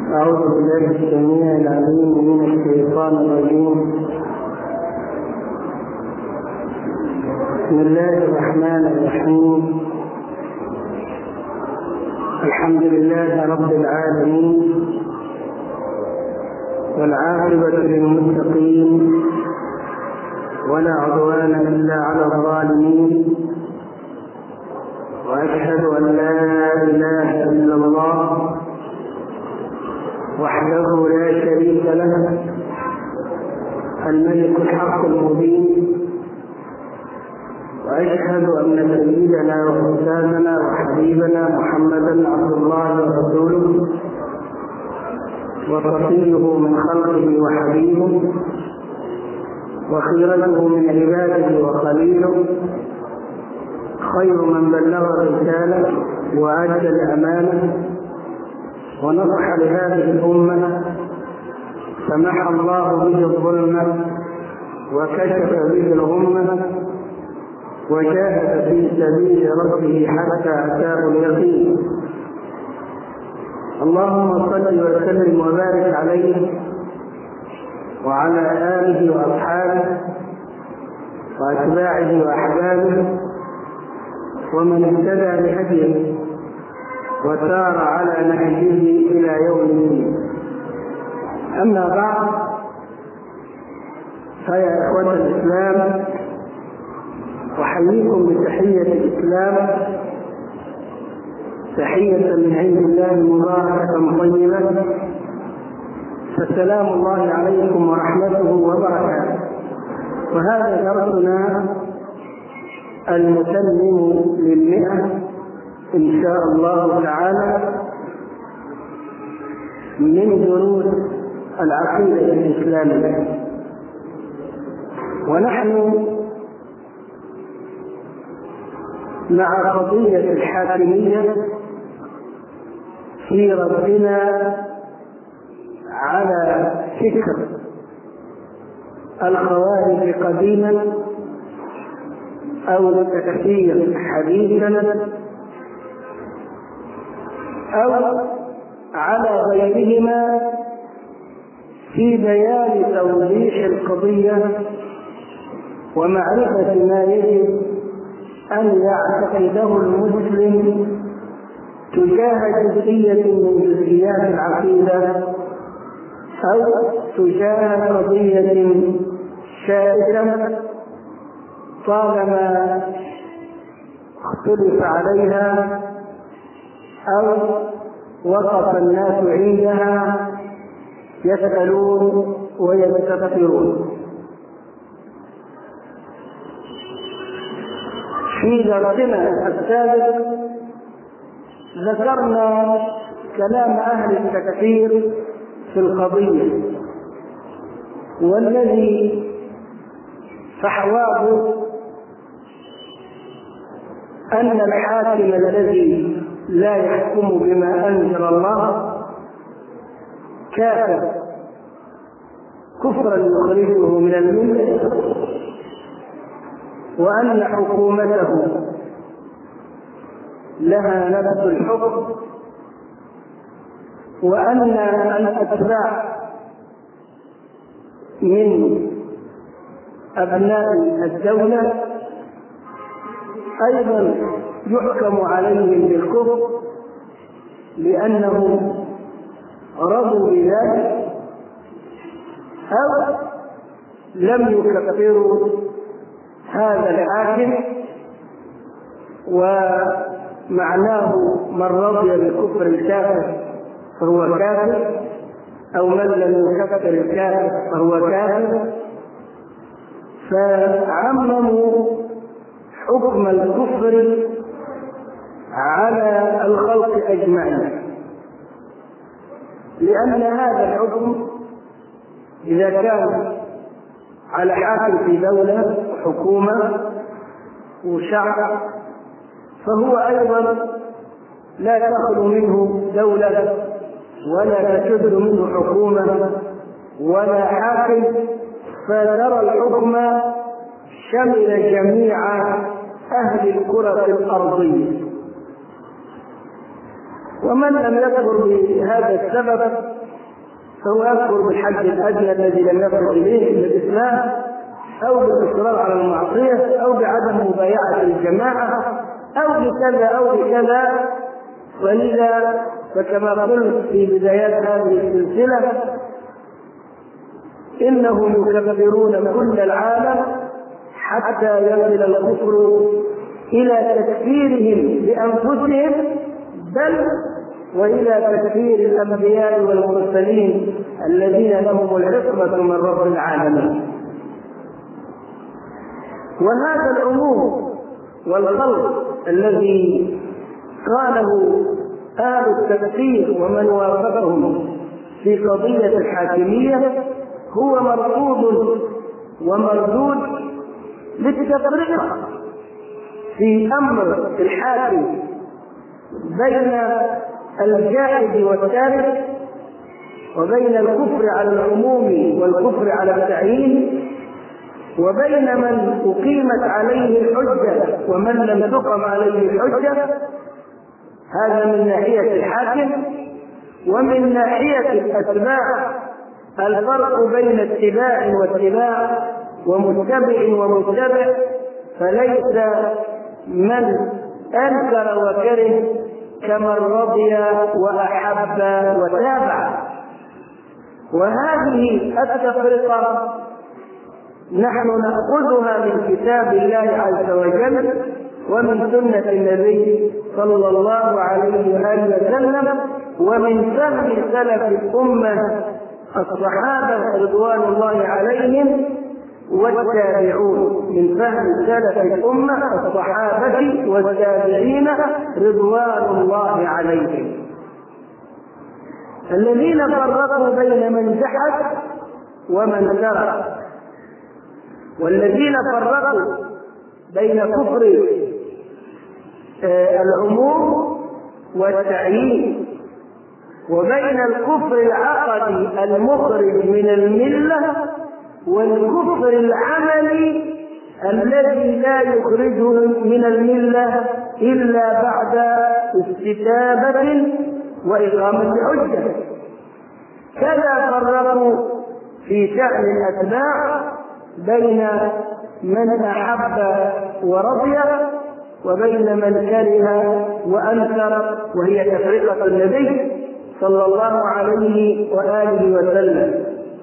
أعوذ بالله السميع العليم من الشيطان الرجيم. بسم الله الرحمن الرحيم. الحمد لله رب العالمين، والعاقبة للمتقين، ولا عدوان إلا على الظالمين، وأشهد أن لا إله إلا الله وحده لا شريك له، الملك الحق المبين، وأشهد أن سيدنا وأستاذنا وحبيبنا محمدا عبد الله ورسوله وصفيه من خلقه وحبيبه وخيرته من عباده وخليله، خير من بلغ الرسالة وأدى الأمانة ونصح لهذه الأمة، فمحى الله به الظلم وكشف به الغمة، وجاهد في سبيل ربه حتى أتاه اليقين. اللهم صل وسلم وبارك عليه وعلى آله وأصحابه وأتباعه وأحبابه ومن اهتدى بهديه وسار على نهجه إلى يوم الدين. أما بعد، فيا إخوة الإسلام، أحييكم بتحية الإسلام، تحية من عند الله مباركة طيبة، فسلام الله عليكم ورحمته وبركاته. وهذا درسنا المتمم للمئة إن شاء الله تعالى من دروس العقيدة الإسلامية، ونحن مع قضية الحاكمية في ردنا على فكر الخوارج قديما أو التكفير حديثا أو على غيرهما في بيان توضيح القضية ومعرفة ما يجب أن يعتقده المسلم تجاه جزئية من جزئيات العقيدة أو تجاه قضية شائكة طالما اختلف عليها أو وقف الناس عندها يسألون ويستفسرون. في درسنا السابق ذكرنا كلام أهل التكفير في القضية، والذي فحواه أن الحاكم الذي لا يحكم بما أنزل الله كافر كفرا يخرجه من الملة، وأن حكومته لها نفس الحكم، وأن الأتباع من أبناء الدولة أيضا يحكم عليهم بالكفر لأنهم رضوا بذلك أو لم يكفروا هذا الحاكم. ومعناه من رضي بالكفر الكافر فهو كافر، أو من لم يكفر الكافر فهو كافر، فعمموا حكم الكفر على الخلق أجمعين، لأن هذا الحكم إذا كان على حاكم في دولة وحكومة وشعب فهو أيضا لا تخلو منه دولة ولا تكبر منه حكومة ولا حاكم، فترى الحكم شمل جميع أهل الكرة الأرضية. ومن لم يكفر بهذا السبب فهو يكفر بالحد الأدنى الذي لم يصل إليه إلا الإسلام، أو بالإصرار على المعصية، أو بعدم مبايعة الجماعة، أو بكذا أو بكذا. ولذا فكما قلت في بدايات هذه السلسلة إنهم يكفرون كل العالم حتى يصل الكفر إلى تكفيرهم بأنفسهم، بل وإلى تكفير الأنبياء والمرسلين الذين لهم العصمة من رب العالمين. وهذا العموم والخلق الذي قاله أهل التكفير ومن وافقهم في قضية الحاكمية هو مرفوض ومردود للتفرقة في أمر الحاكم بين الجاهد والتارك، وبين الكفر على العموم والكفر على التعيين، وبين من أقيمت عليه الحجة ومن لم تقم عليه الحجة. هذا من ناحية الحاكم. ومن ناحية الأتباع الفرق بين اتباع واتباع ومتبع ومتبع، فليس من أنكر وكره كمن رضي وأحب وتابع. وهذه التفرقة نحن نأخذها من كتاب الله عز وجل ومن سنة النبي صلى الله عليه وآله وسلم، ومن فهم سلف الأمة الصحابة رضوان الله عليهم والتابعون، من فهم سلف الأمة الصحابة والتابعين رضوان الله عليهم، الذين فرقوا بين من جحد ومن ترك، والذين فرقوا بين كفر العموم والتعيين وبين الكفر العقدي المخرج من الملة والكفر العملي الذي لا يخرجه من الملة إلا بعد استتابة وإقامة حجة. كذا فرقوا في شأن الأتباع بين من أحب ورضي وبين من كره وأنكر، وهي تفرقة النبي صلى الله عليه وآله وسلم.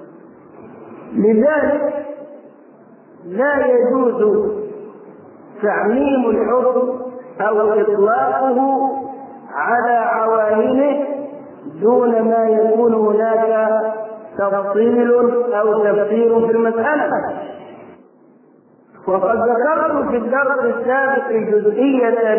لذلك لا يجوز تعميم الحكم أو إطلاقه على عوامله دون ما يكون هناك تفصيل أو تفسير في المسألة. وقد ذكرت في الدرس السابق جزئية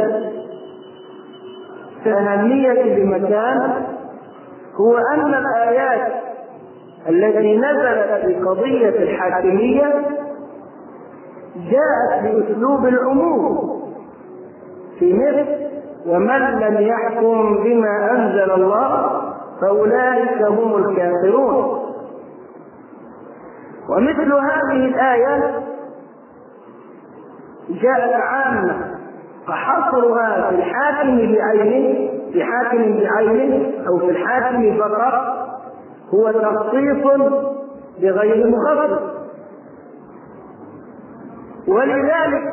أهمية بمكان، هو أن الآيات التي نزلت في قضية الحاكمية جاءت بأسلوب العموم في مثل ومن لم يحكم بما أنزل الله فأولئك هم الكافرون. ومثل هذه الآية جاءت عامة، فحصرها في الحاكم بعينه، في حاكم بعينه أو في الحاكم فقط هو تخصيص بغير مخصص. ولذلك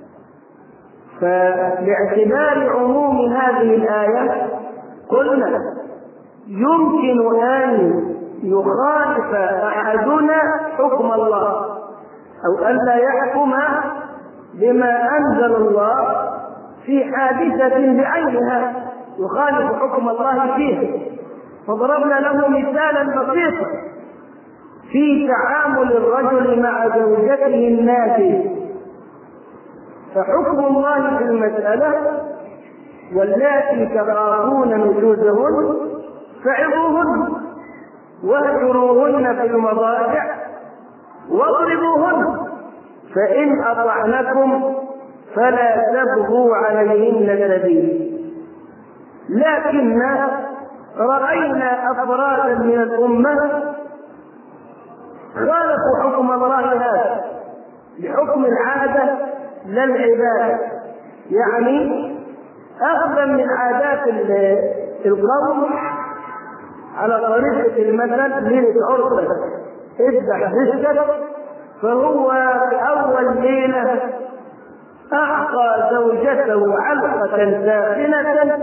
فباعتبار عموم هذه الآية قلنا يمكن أن يخالف أحدنا حكم الله أو أن لا يحكم بما أنزل الله في حادثة بعينها يخالف حكم الله فيه. فضربنا له مثالا بسيطا في تعامل الرجل مع زوجته النافذة، فحكم الله في المسألة واللاتي تخافون نشوزهن فعظوهن واهجروهن في المضاجع واضربوهن، فإن أطعنكم فلا تبغوا عليهن سبيلا. لكن رأينا أفرادا من الأمة خالفوا حكم الله هذا بحكم العادة لا العبادة، يعني أخذا من عادات القوم على طريقة المثل ليلة عرسك اذبح رزقك، فهو في أول ليلة أعطى زوجته علقة ساخنة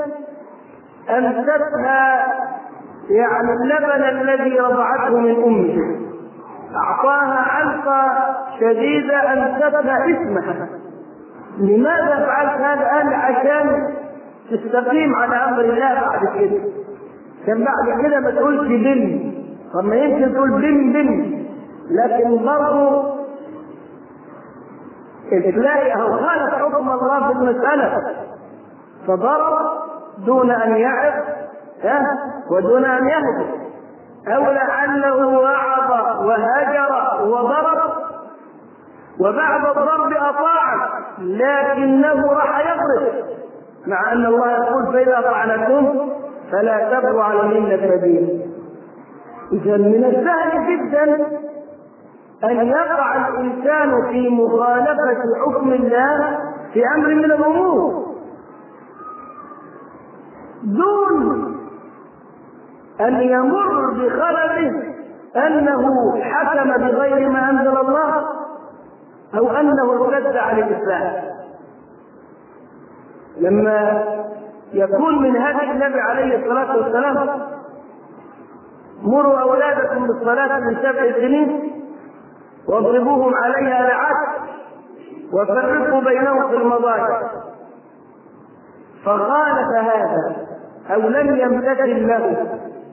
أمستها يعني اللبن الذي رضعته من أمه، أعطاها علقة شديدة أمستها اسمها. لماذا فعلت هذا؟ قال عشان تستقيم على أمر الله بعد كده. كان بعد كده ما تقولش بن، طب ما يمكن تقول بن، لكن برضه تلاقي أو خالف حكم الله في المسألة، فضرب دون أن يعظ ودون أن يهدي، أو لعله وعظ وهجر وضرب وبعد الضرب أطاع لكنه راح يضرب، مع أن الله يقول فإذا طعنتم فلا تبغوا عليهن سبيلا. إذا من السهل جدا أن يقع الإنسان في مخالفة حكم الله في أمر من الأمور دون أن يمر بخلله أنه حكم بغير ما أنزل الله أو أنه ارتد عن الإسلام. لما يكون من هدي النبي عليه الصلاة والسلام مروا أولادكم بالصلاة من 7 سنين واضربوهم عليها لعشر وفرقوا بينهم في المضاجع، فخالف هذا أو لم يمتثل له،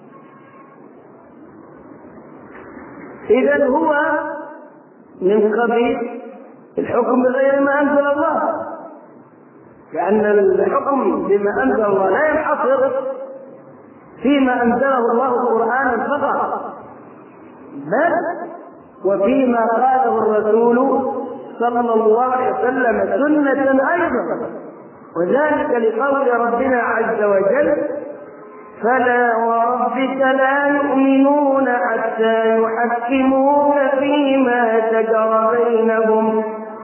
إذن هو من قبيل الحكم بغير ما أنزل الله، لأن الحكم بما أنزل الله لا ينحصر فيما أنزله الله قرآنا فقط، بل وفيما قاله الرسول صلى الله عليه وسلم سنة أيضا، وذلك لقول ربنا عز وجل فلا وربك لا يؤمنون حتى يحكموك فيما شجر بينهم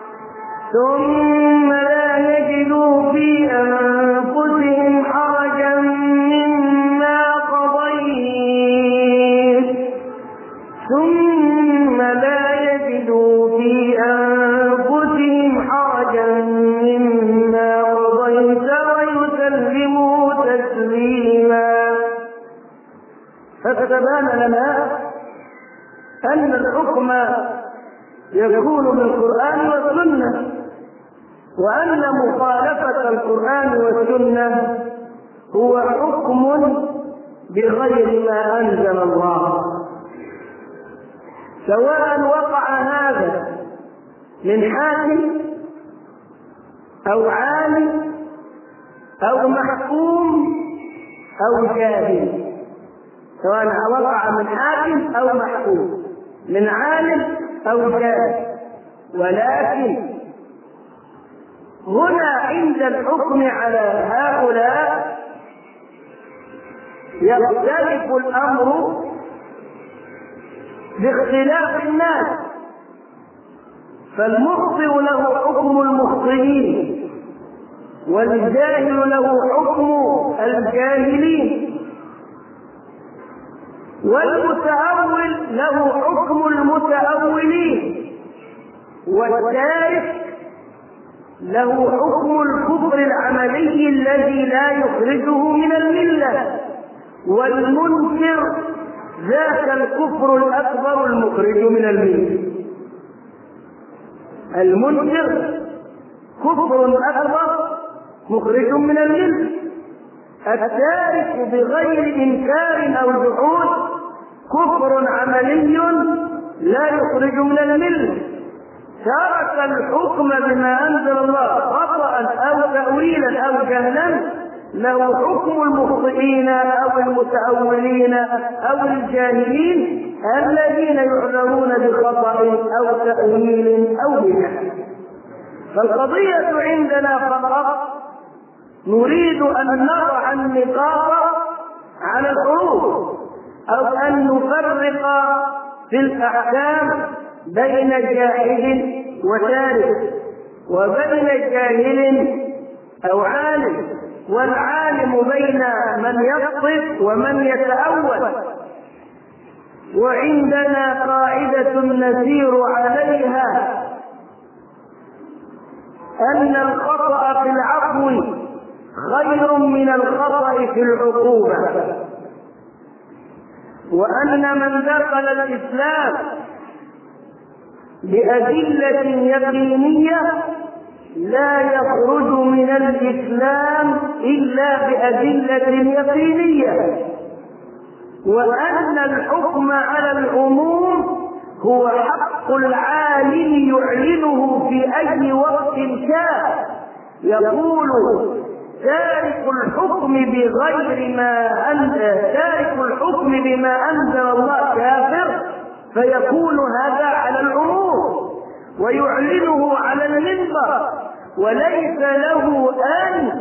ثم لا يجدوا في أنفسهم حرجا مما قضيت ثم لا يجدوا في أنفسهم حرجا مما قضيت ويسلموا تسليما. فتبان لنا أن الحكم يكون بالقرآن والسنة، وأن مخالفة القرآن والسنة هو حكم بغير ما أنزل الله، سواء وقع هذا من حاكم أو عالم أو محكوم أو جاهل، سواء وقع من حاكم أو محكوم، من عالم أو جاهل. ولكن هنا عند الحكم على هؤلاء يختلف الأمر باختلاف الناس، فالمخطئ له حكم المخطئين والجاهل له حكم الجاهلين، والمتأول له حكم المتأولين، والتارك له حكم الكفر العملي الذي لا يخرجه من الملة، والمنكر ذاك الكفر الأكبر المخرج من الملة. المنكر كفر أكبر مخرج من الملة، التارك بغير إنكار أو جحود كفر عملي لا يخرج من الملة. ترك الحكم بما أنزل الله خطأ أو تأويلا أو جهلا له حكم المخطئين أو المتأولين أو الجاهلين الذين يعذرون بخطأ أو تأويل أو بجهل. فالقضية عندنا فقط نريد أن نضع النقاط على الحروف، أو أن نفرق في الأحكام بين جاهل وتارك، وبين جاهل أو عالم، والعالم بين من يقصد ومن يتأول. وعندنا قاعدة نسير عليها أن الخطأ في العفو خير من الخطأ في العقوبة، وأن من دخل الإسلام بأدلة يقينية لا يخرج من الإسلام إلا بأدلة يقينية، وأن الحكم على العموم هو حق العالم يعلنه في أي وقت شاء. يقول تارك الحكم بما أنزل الله كافر، فيكون هذا على العموم ويعلنه على المنبر، وليس له أن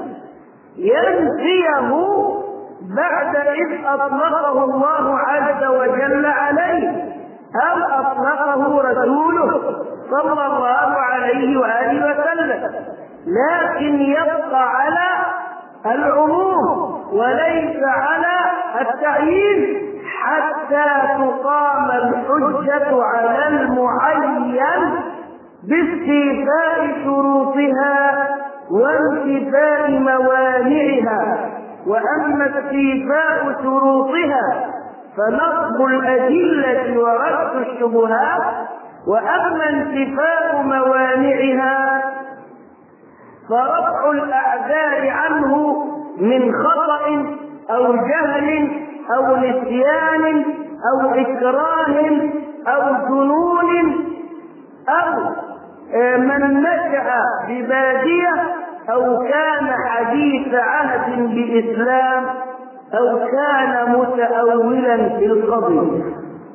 ينفيه بعد إذ أطلقه الله عز وجل عليه أو أطلقه رسوله صلى الله عليه وآله وسلم، لكن يبقى على العموم وليس على التعيين حتى تقام الحجة على المعين باستيفاء شروطها وانتفاء موانعها. وأما استيفاء شروطها فنصب الأدلة ورد الشبهات، وأما انتفاء موانعها فرفع الأعذار عنه من خطأ أو جهل أو نسيان أو إكراه أو جنون أو من نشأ ببادية أو كان حديث عهد بإسلام أو كان متأولا في القضية.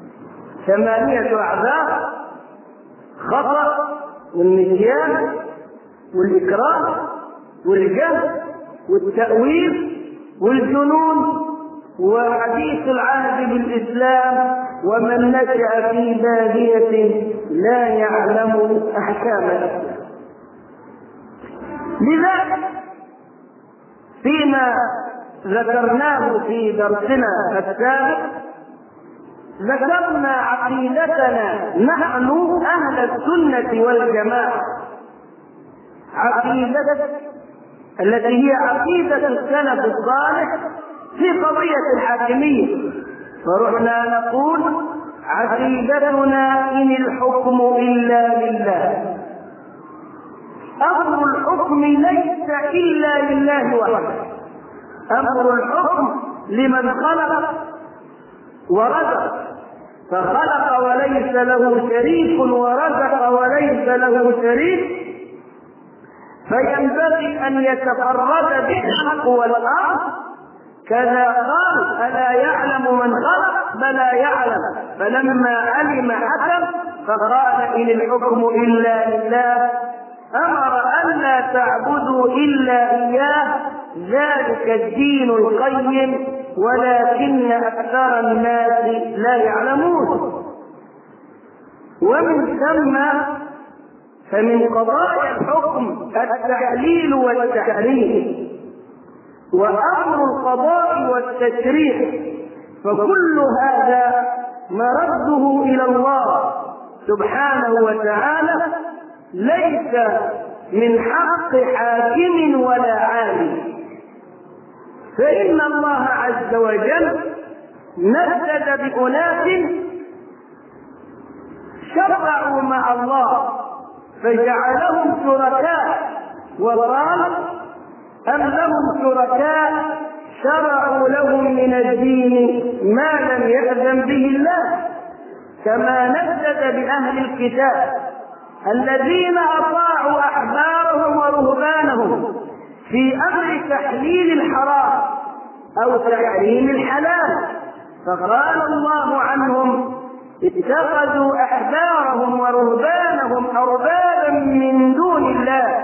8 أعذار: خطأ والنسيان والإكراه والجهل والتأويل والجنون وحديث العهد بالإسلام ومن نشأ في بادية لا يعلم أحكام الإسلام. لذلك فيما ذكرناه في درسنا السابق ذكرنا عقيدتنا نحن أهل السنة والجماعة، عقيدة التي هي عقيدة السلف الصالح في قضية الحاكمية. فرحنا نقول عقيدتنا إن الحكم إلا لله، أمر الحكم ليس إلا لله وحده، أمر الحكم لمن خلق ورزق، فخلق وليس له شريك ورزق وليس له شريك، فينبغي أن يتفرد بالحق والأرض. كذا قال: ألا يعلم من خلق؟ بلى يعلم. فلما علم حكم فقال: إن الحكم إلا لله، أمر أن لا تعبدوا إلا إياه، ذلك الدين القيم ولكن أكثر الناس لا يعلمون. ومن ثم فمن قضايا الحكم التحليل والتحريم، وأمر القضاء والتشريع، فكل هذا مرده إلى الله سبحانه وتعالى، ليس من حق حاكم ولا عالم. فإن الله عز وجل ندد بأناس شرعوا مع الله فجعلهم شركاء، وقال: أم لهم شركاء شرعوا لهم من الدين ما لم يأذن به الله. كما ندد بأهل الكتاب الذين أطاعوا أحبارهم ورهبانهم في أمر تحليل الحرام أو تحريم الحلال، فقال الله عنهم: اتخذوا أحبارهم ورهبانهم أربابا من دون الله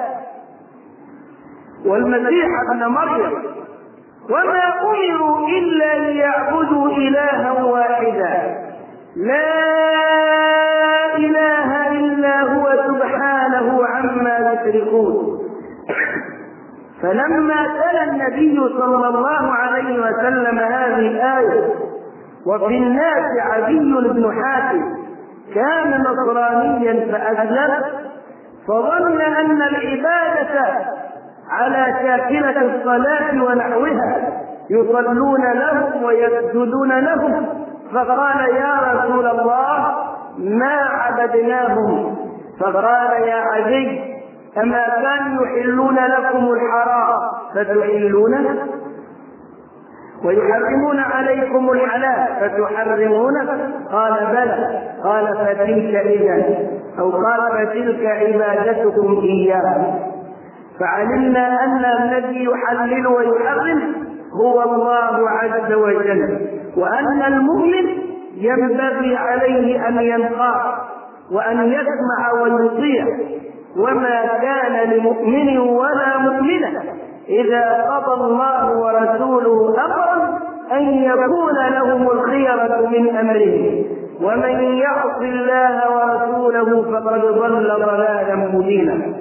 والمسيح ابن مريم وما أمروا إلا ليعبدوا إلها واحدا لا إله إلا هو سبحانه عما يشركون. فلما تلا النبي صلى الله عليه وسلم هذه الآية وفي الناس عدي بن حاتم كان نصرانيا فأسلم، فظن أن العبادة على شاكلة الصلاة ونحوها يصلون لهم ويسجدون لهم، فقال يا رسول الله ما عبدناهم. فقال يا عدي أما كانوا يحلون لكم الحرام فتحلونه ويحرمون عليكم الحلال فتحرمونه؟ قال بلى. قال فتلك إذا أو قال فتلك عبادتكم إياه. فعلمنا أن الذي يحلل ويحرم هو الله عز وجل، وأن المؤمن ينبغي عليه أن ينقاد وأن يسمع ويطيع، وما كان لمؤمن ولا مؤمنة إذا قضى الله ورسوله أمرا أن يكون لهم الخيرة من أمره، ومن يعص الله ورسوله فقد ضل ضلالا مبينا.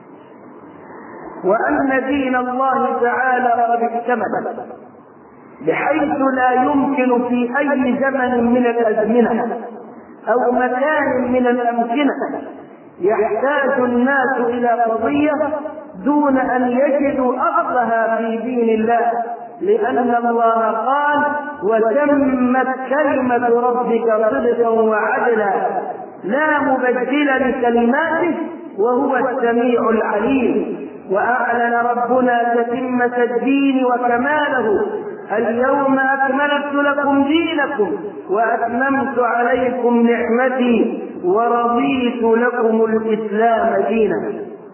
وأن دين الله تعالى قد اكتمل بحيث لا يمكن في أي زمن من الأزمنة أو مكان من الأمكنة يحتاج الناس إلى قضية دون أن يجدوا أصلها في دين الله، لأن الله قال وتمت كلمة ربك صدقا وعدلا لا مبدل لكلماته وهو السميع العليم. وأعلن ربنا تتمة الدين وكماله اليوم أكملت لكم دينكم وأتممت عليكم نعمتي ورضيت لكم الإسلام دينا.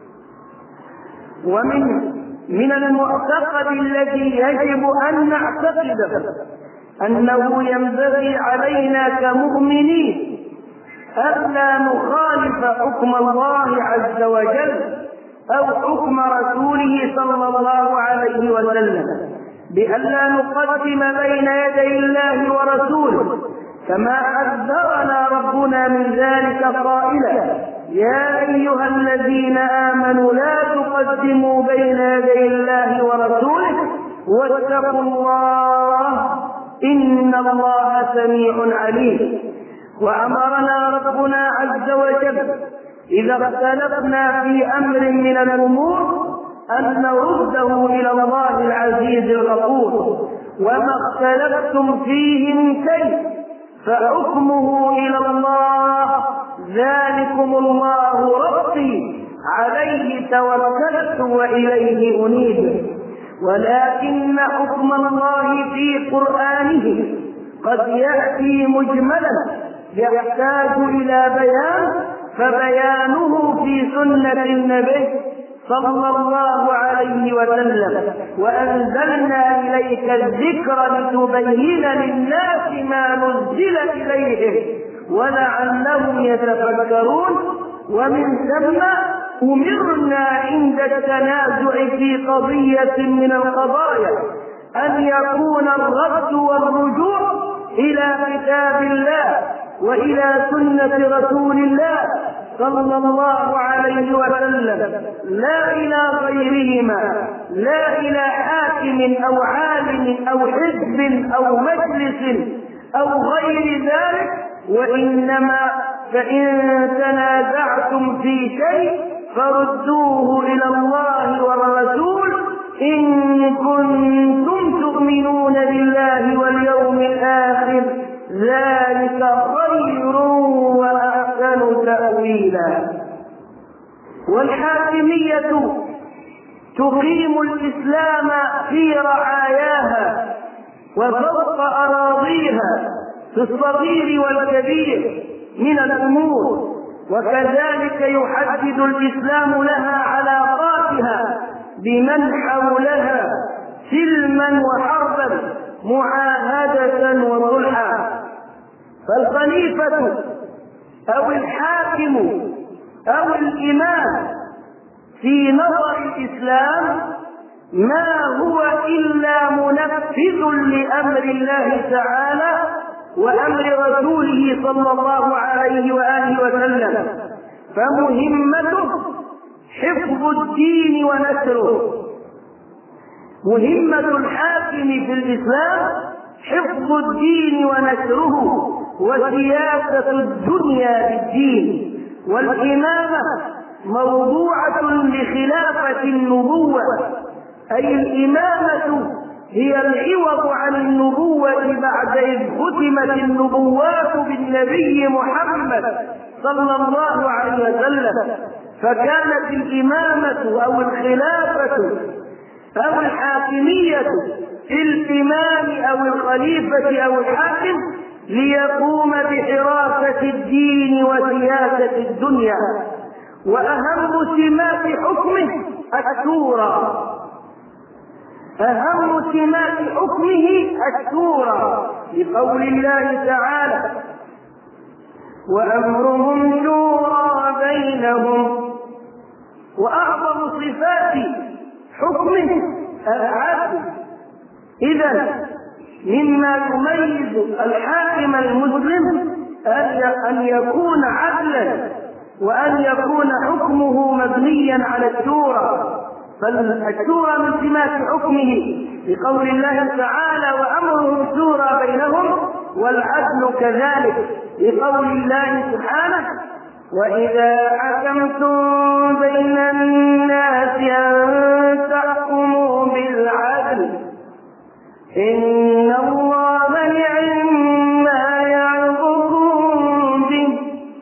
ومن المعتقد الذي يجب أن نعتقده أنه ينبغي علينا كمؤمنين ألا نخالف حكم الله عز وجل أو حكم رسوله صلى الله عليه وسلم، بألا نقدم بين يدي الله ورسوله، كما حذرنا ربنا من ذلك قائلا يا أيها الذين آمنوا لا تقدموا بين يدي الله ورسوله واتقوا الله إن الله سميع عليم. وأمرنا ربنا عز وجل إذا اختلفنا في أمر من الأمور أن نرده إلى الله العزيز الغفور، وما اختلفتم فيه من شيء فحكمه إلى الله ذلكم الله ربي عليه توكلت وإليه أنيب. ولكن حكم الله في قرآنه قد يأتي مجملا يحتاج إلى بيان، فبيانه في سنة النبي صلى الله عليه وسلم. وأنزلنا إليك الذكر لتبين للناس ما نزل إليهم ولعلهم يتفكرون. ومن ثم أمرنا عند التنازع في قضية من القضايا أن يكون الرد والرجوع إلى كتاب الله وإلى سنة رسول الله صلى الله عليه وسلم، لا إلى غيرهما، لا إلى حاكم أو عالم أو حزب أو مجلس أو غير ذلك. وإنما فإن تنازعتم في شيء فردوه إلى الله والرسول إن كنتم تؤمنون بالله واليوم الآخر ذلك خير وأحسن تأويلا. والحاكمية تقيم الإسلام في رعاياها وفوق أراضيها في الصغير والكبير من الأمور، وكذلك يحدد الإسلام لها علاقاتها بمن حولها سلما وحربا معاهدة وصلحا. فالخليفة أو الحاكم أو الإمام في نظر الإسلام ما هو إلا منفذ لأمر الله تعالى وأمر رسوله صلى الله عليه وآله وسلم، فمهمته حفظ الدين ونشره مهمة الحاكم في الإسلام حفظ الدين ونشره وسياسة الدنيا بالدين، والإمامة موضوعة لخلافة النبوة، أي الإمامة هي العوض عن النبوة بعد إذ ختمت النبوات بالنبي محمد صلى الله عليه وسلم. فكانت الإمامة أو الخلافة أو الحاكمية في الإمام أو الخليفة أو الحاكم ليقوم بحراسة الدين وسياسة الدنيا. وأهم سمات حكمه الشورى، أهم سمات حكمه الشورى، لقول الله تعالى: وأمرهم شورى بينهم. وأعظم صفات حكمه العدل. إذا مما يميز الحاكم المسلم أن يكون عدلا، وأن يكون حكمه مبنيا على الشورى. فالشورى من سمات حكمه لقول الله تعالى: وأمرهم شورى بينهم، والعدل كذلك لقول الله سبحانه: وإذا حكمتم بين الناس أن تحكموا بالعدل إن الله نعم ما يعظكم به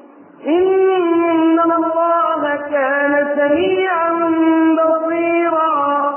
إن الله كان سميعا بصيرا.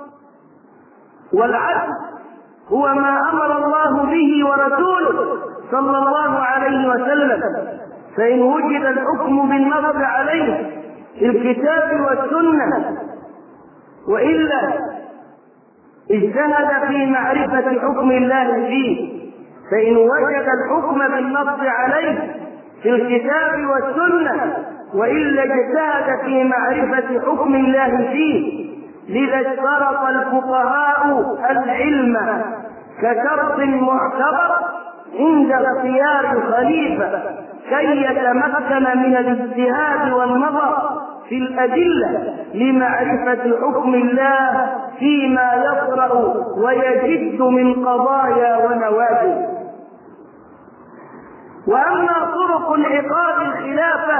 والعدل هو ما أمر الله به ورسوله صلى الله عليه وسلم. فإن وجد الحكم بالنص عليه في الكتاب والسنة وإلا اجتهد في معرفة حكم الله فيه. فإن وجد الحكم بالنص عليه في الكتاب والسنة وإلا اجتهد في معرفة حكم الله فيه. لذا اشترط الفقهاء العلم كشرط معتبر عند اختيار الخليفة كي يتمكن من الاجتهاد والنظر في الأدلة لمعرفة حكم الله فيما يطرأ ويجد من قضايا ونوازل. وأما طرق انعقاد الخلافة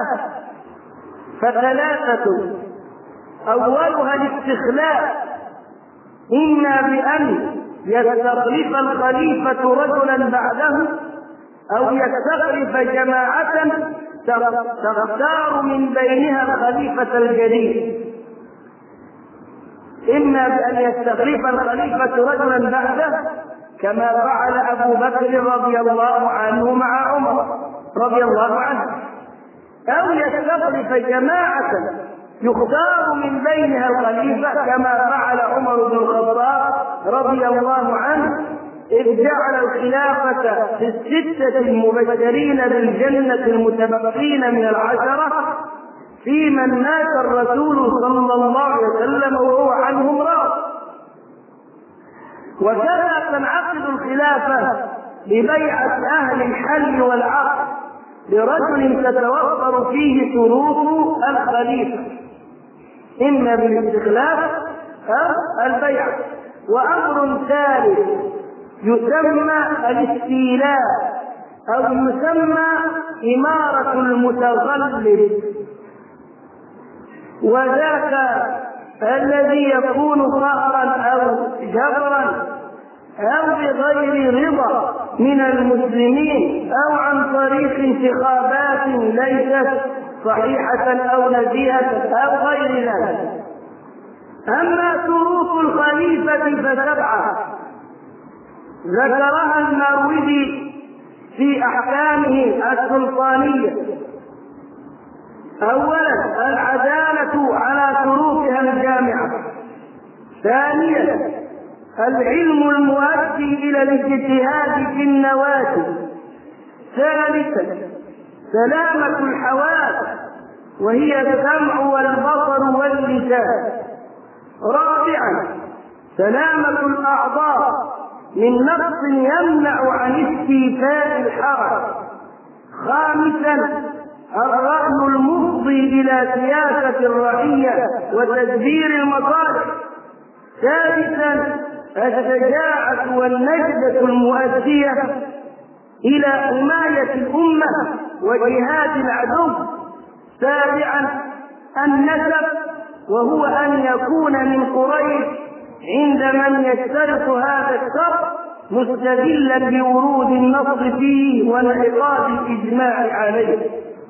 فثلاثة: أولها الاستخلاف، إما بأن يستخلف الخليفة رجلا بعده أو يستخلف جماعة تختار من بينها الخليفة الجديد. إما بأن يستخلف الخليفة رجلا بعده كما فعل أبو بكر رضي الله عنه مع عمر رضي الله عنه، أو يستخلف جماعة يختار من بينها الخليفة كما فعل عمر بن الخطاب رضي الله عنه إذ جعل الخلافة في الستة المبشرين بالجنة المتبقين من العشرة في من مات الرسول صلى الله عليه وسلم وهو عنهم راض. وكذا تنعقد الخلافة ببيعة أهل الحل والعقد لرجل تتوفر فيه شروط الخليفة، إما بالاستخلاف أو البيعة. وأمر ثالث يسمى الاستيلاء أو يسمى إمارة المتغلب، وذاك الذي يكون قهرا أو جبرا أو بغير رضا من المسلمين أو عن طريق انتخابات ليست صحيحة أو نزيهة أو غير ذلك. أما شروط الخليفة فسبعة ذكرها المروذي في أحكامه السلطانية. أولا العدالة على شروطها الجامعة. ثانيا العلم المؤدي إلى الاجتهاد في النوازل. ثالثا سلامة الحواس وهي السمع والبصر واللسان. رابعا سلامة الأعضاء من نقص يمنع عن استيفاء الحرج. خامسا الرأي المفضي إلى سياسة الرعية وتدبير المصالح. ثالثا الشجاعة والنجدة المؤدية إلى حماية الأمة وجهاد العدو. سابعا النسب، وهو أن يكون من قريش عند من يشترط هذا الشرط مستدلا بورود النص فيه وانعقاد الإجماع عليه.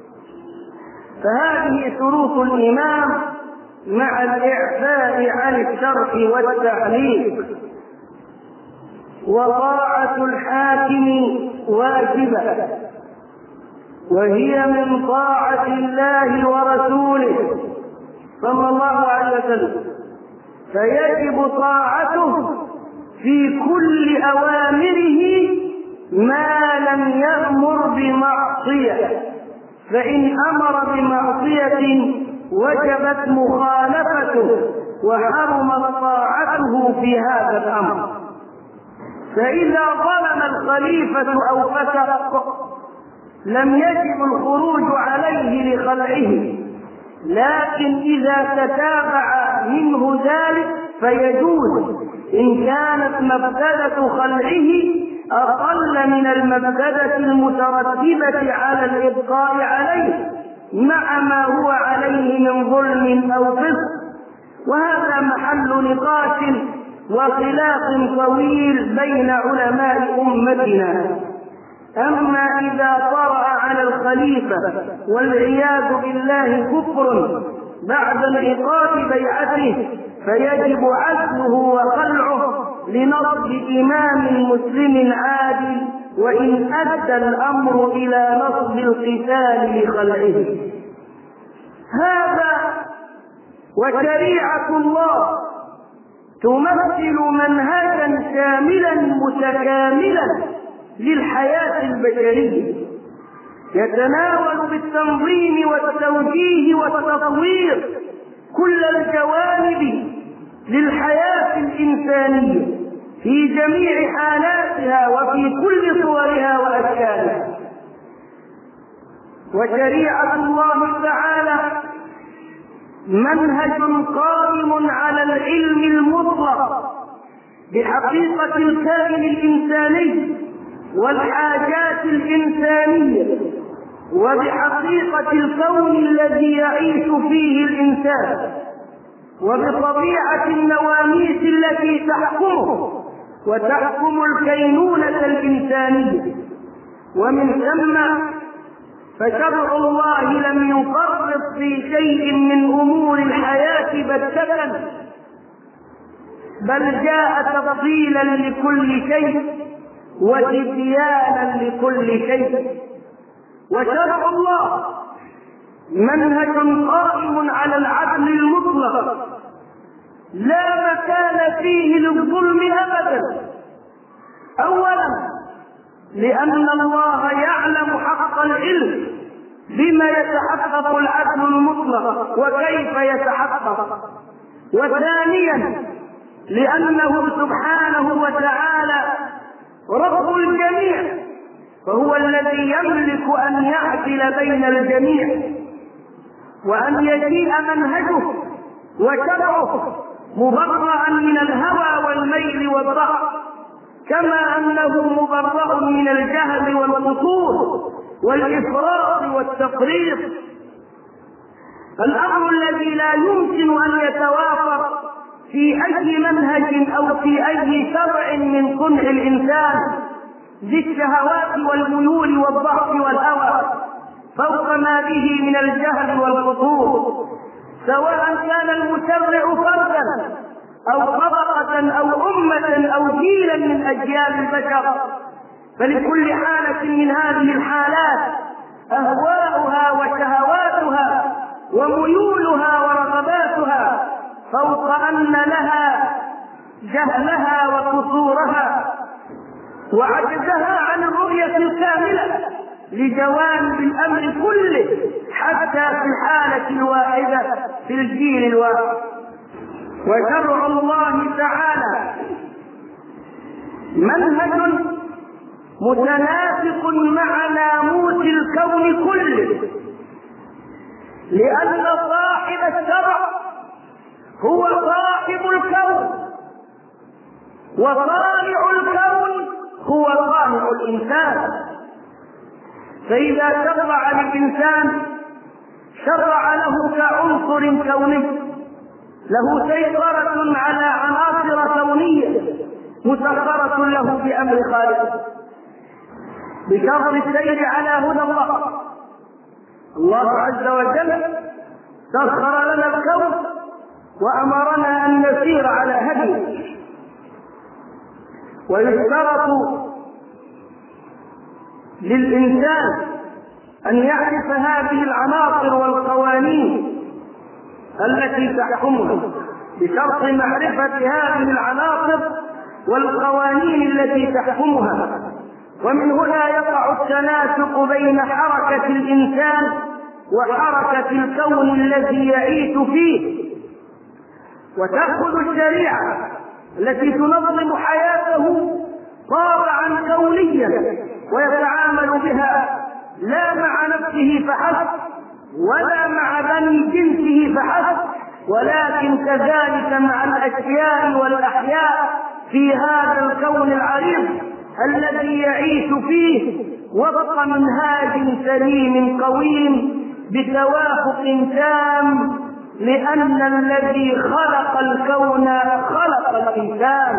فهذه شروط الإمام مع الإعفاء عن الشرط والتعليق. وطاعة الحاكم واجبة، وهي من طاعة الله ورسوله صلى الله عليه وسلم، فيجب طاعته في كل أوامره ما لم يأمر بمعصية، فإن أمر بمعصية وجبت مخالفته وحرمت طاعته في هذا الأمر. فإذا ظلم الخليفة أو فسق لم يجب الخروج عليه لخلعه، لكن إذا تتابع منه ذلك فيجوز إن كانت مفسدة خلعه أقل من المفسدة المترتبة على الإبقاء عليه مع ما هو عليه من ظلم أو فسق. وهذا محل نقاش وخلاف طويل بين علماء أمتنا. أما إذا طرأ على الخليفة والعياذ بالله كفر بعد انعقاد بيعته فيجب عزله وخلعه لنصب إمام مسلم عادل، وإن أدى الأمر إلى نصب القتال لخلعه. هذا وشريعة الله تمثل منهجا شاملا متكاملا للحياة البشرية، يتناول بالتنظيم والتوجيه والتطوير كل الجوانب للحياة الإنسانية في جميع حالاتها وفي كل صورها وأشكالها. وشريعة الله تعالى منهج قائم على العلم المطلق بحقيقة الكائن الإنساني والحاجات الإنسانية وبحقيقة الكون الذي يعيش فيه الإنسان وبطبيعة النواميس التي تحكمه وتحكم الكينونة الإنسانية. ومن ثم فشرع الله لم يفرط في شيء من أمور الحياة بتة، بل جاء تفصيلا لكل شيء وتبيانا لكل شيء. وشرع الله منهج قائم على العدل المطلق لا مكان فيه للظلم أبدا. أولا لأن الله يعلم حق العلم بما يتحقق العدل المطلق وكيف يتحقق. وثانيا لأنه سبحانه وتعالى رب الجميع، فهو الذي يملك أن يعدل بين الجميع وأن يجيء منهجه وشرعه مبرأ من الهوى والميل والضعف، كما أنه مبرأ من الجهل والقصور والإفراط والتفريط. الأمر الذي لا يمكن أن يتوافر في أي منهج أو في أي شرع من صنع الإنسان ذي الشهوات والميول والضعف والهوى فوق ما به من الجهل والقصور، سواء كان المشرع فردا أو طبقة أو أمة أو جيلا من أجيال البشر. فلكل حالة من هذه الحالات أهواؤها وشهواتها وميولها ورغباتها، فوق أن لها جهلها وقصورها وعجزها عن الرؤية الكاملة لجوانب الأمر كله حتى في الحالة الواحدة في الجيل الواحد. وشرع الله تعالى منهج متناسق مع ناموس الكون كله، لأن صاحب الشرع هو صاحب الكون وصانع الكون هو صانع الإنسان. فإذا شرع للإنسان شرع له كعنصر كوني له سيطرة على عناصر كونية مسخرة له بأمر خالقه بشرط السير على هدى الله. الله عز وجل سخر لنا الكون وأمرنا أن نسير على هديه. ويشترط للإنسان أن يعرف هذه العناصر والقوانين التي تحكمها بشرط معرفة هذه العناصر والقوانين التي تحكمها. ومن هنا يقع التناسق بين حركة الإنسان وحركة الكون الذي يعيش فيه. وتأخذ الشريعة التي تنظم حياته طابعا كونيا ويتعامل بها لا مع نفسه فحسب ولا مع بني جنسه فحسب، ولكن كذلك مع الأشياء والأحياء في هذا الكون العريض الذي يعيش فيه وفق منهاج سليم قويم بتوافق تام، لأن الذي خلق الكون خلق الإنسان.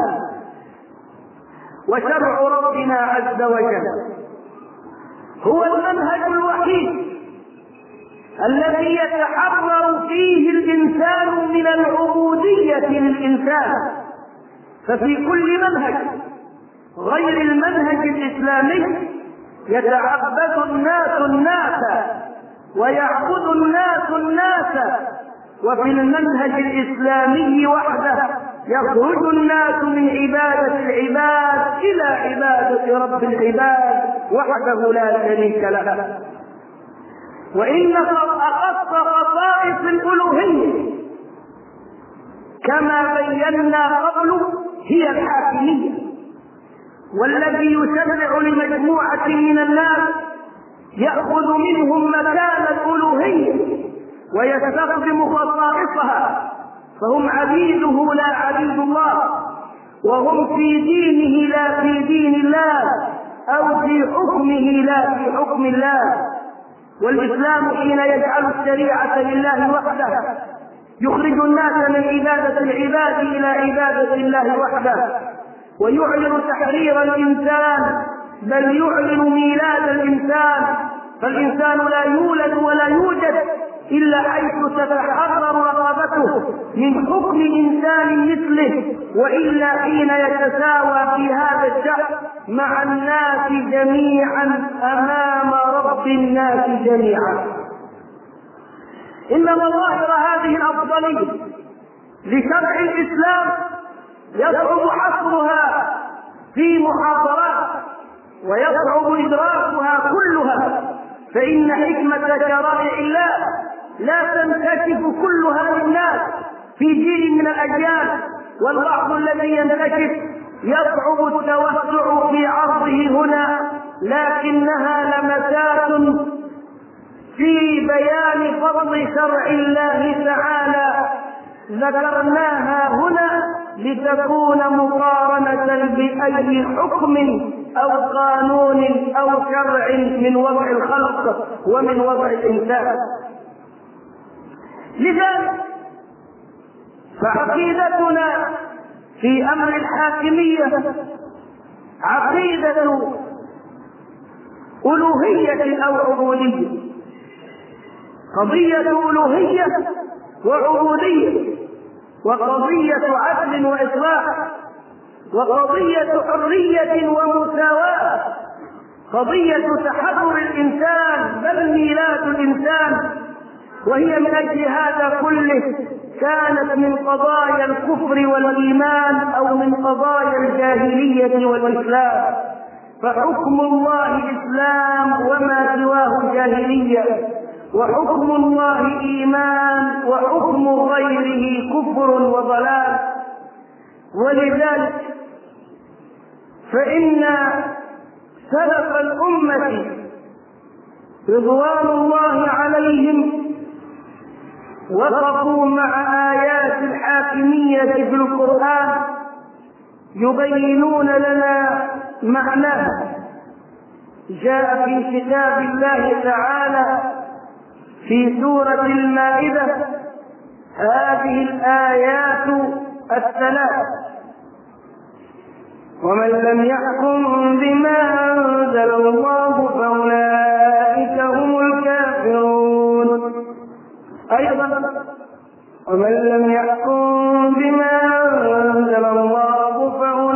وشرع ربنا عز وجل هو المنهج الوحيد الذي يتحرر فيه الإنسان من العبودية للإنسان. ففي كل منهج غير المنهج الإسلامي يتعبد الناس ويعبد الناس، وفي المنهج الإسلامي وحده يخرج الناس من عبادة العباد إلى عبادة رب العباد وحده لا شريك له. وإن أخص خصائص الألوهية كما بينا قبل هي الحاكمية، والذي يشرع لمجموعة من الناس يأخذ منهم مكان الألوهية ويستخدم خصائصها، فهم عبيده لا عبيد الله، وهم في دينه لا في دين الله، أو في حكمه لا في حكم الله. والإسلام حين يجعل الشريعة لله وحده يخرج الناس من عبادة العباد إلى عبادة الله وحده، ويعلن تحرير الإنسان، بل يعلن ميلاد الإنسان. فالإنسان لا يولد ولا يوجد إلا حيث تتحرر رغبته من حكم إنسان مثله، وإلا حين يتساوى في هذا الشأن مع الناس جميعا أمام رب الناس جميعا. إنما ظاهر هذه الأفضلية لشرع الإسلام يصعب حصرها في محاضرات ويصعب إدراكها كلها، فإن حكمة شرائع الله لا تنكشف كلها للناس في جيل من الأجيال، والبعض الذي ينكشف يصعب التوسع في عرضه هنا، لكنها لمسات في بيان فضل شرع الله تعالى ذكرناها هنا لتكون مقارنة بأي حكم أو قانون أو شرع من وضع الخلق ومن وضع الإنسان. لذلك فعقيدتنا في أمر الحاكمية عقيدة ألوهية أو عبودية، قضية ألوهية وعبودية، وقضية عدل وإصلاح، وقضية حرية ومساواة، قضية تحرر الإنسان بل ميلاد الإنسان. وهي من أجل هذا كله كانت من قضايا الكفر والإيمان أو من قضايا الجاهلية والإسلام، فحكم الله إسلام وما سواه جاهلية، وحكم الله إيمان وحكم غيره كفر وضلال. ولذلك فإن سلف الأمة رضوان الله عليهم وقفوا مع آيات الحاكمية في القرآن يبينون لنا معناه. جاء في كتاب الله تعالى في سورة المائدة هذه الآيات الثلاث: ومن لم يحكم بما أنزل الله فأولئك هم الكافرون. أيضا: ومن لم يحكم بما أنزل الله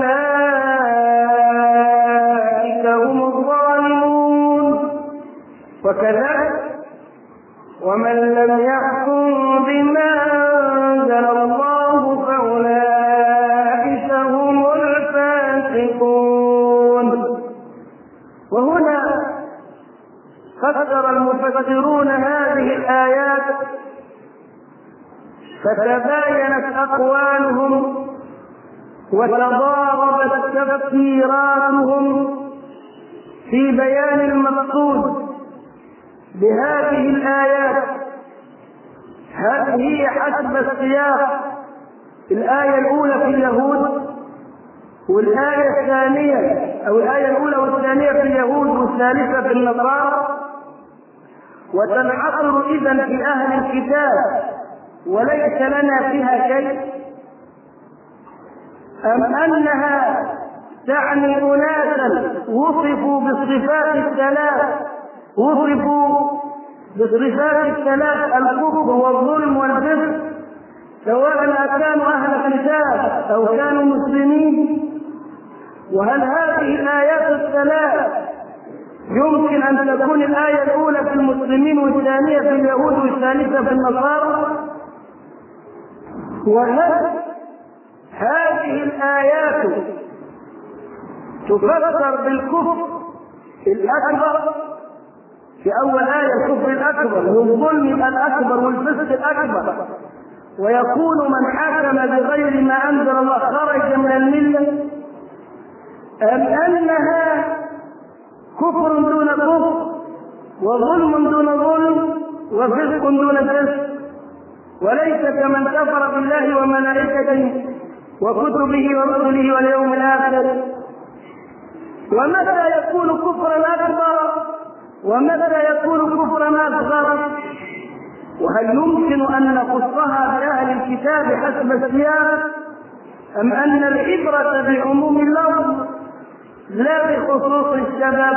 فأولئك هم الظالمون. وكذلك: ومن لم يحكم بما أنزل الله فأولئك هم الفاسقون. وهنا فسر المفسرون هذه الآيات فتباينت أقوالهم وتضاربت تفسيراتهم في بيان المقصود بهذه الآيات. هل هي حسب السياق الآية الأولى في اليهود والآية الثانية، أو الآية الأولى والثانية في اليهود والثالثة في النصارى، وتنحصر إذن في أهل الكتاب وليس لنا فيها شيء؟ أم أنها تعني أناسا وصفوا بالصفات الثلاث، وصفوا بالصفات الثلاث: الكفر والظلم والبر، سواء كانوا أهل الكتاب أو كانوا مسلمين؟ وهل هذه الآيات الثلاث يمكن أن تكون الآية الأولى في المسلمين والثانية في اليهود والثالثة في النصارى؟ وهل هذه الآيات تفسر بالكفر الأكبر في أول آية، الكفر الأكبر والظلم الأكبر والفسق الأكبر، ويكون من حكم بغير ما أنزل الله خرج من الملة؟ أم أنها كفر دون كفر وظلم دون ظلم وفسق دون فسق، وليس كمن كفر بالله وملائكته وكتبه ورسله واليوم الآخر؟ ومتى يكون كفرا أكبر ومتى يكون كفرا أصغر؟ وهل يمكن أن نخصها بأهل الكتاب حسب السياق، أم أن العبرة بعموم اللفظ لا بخصوص السبب؟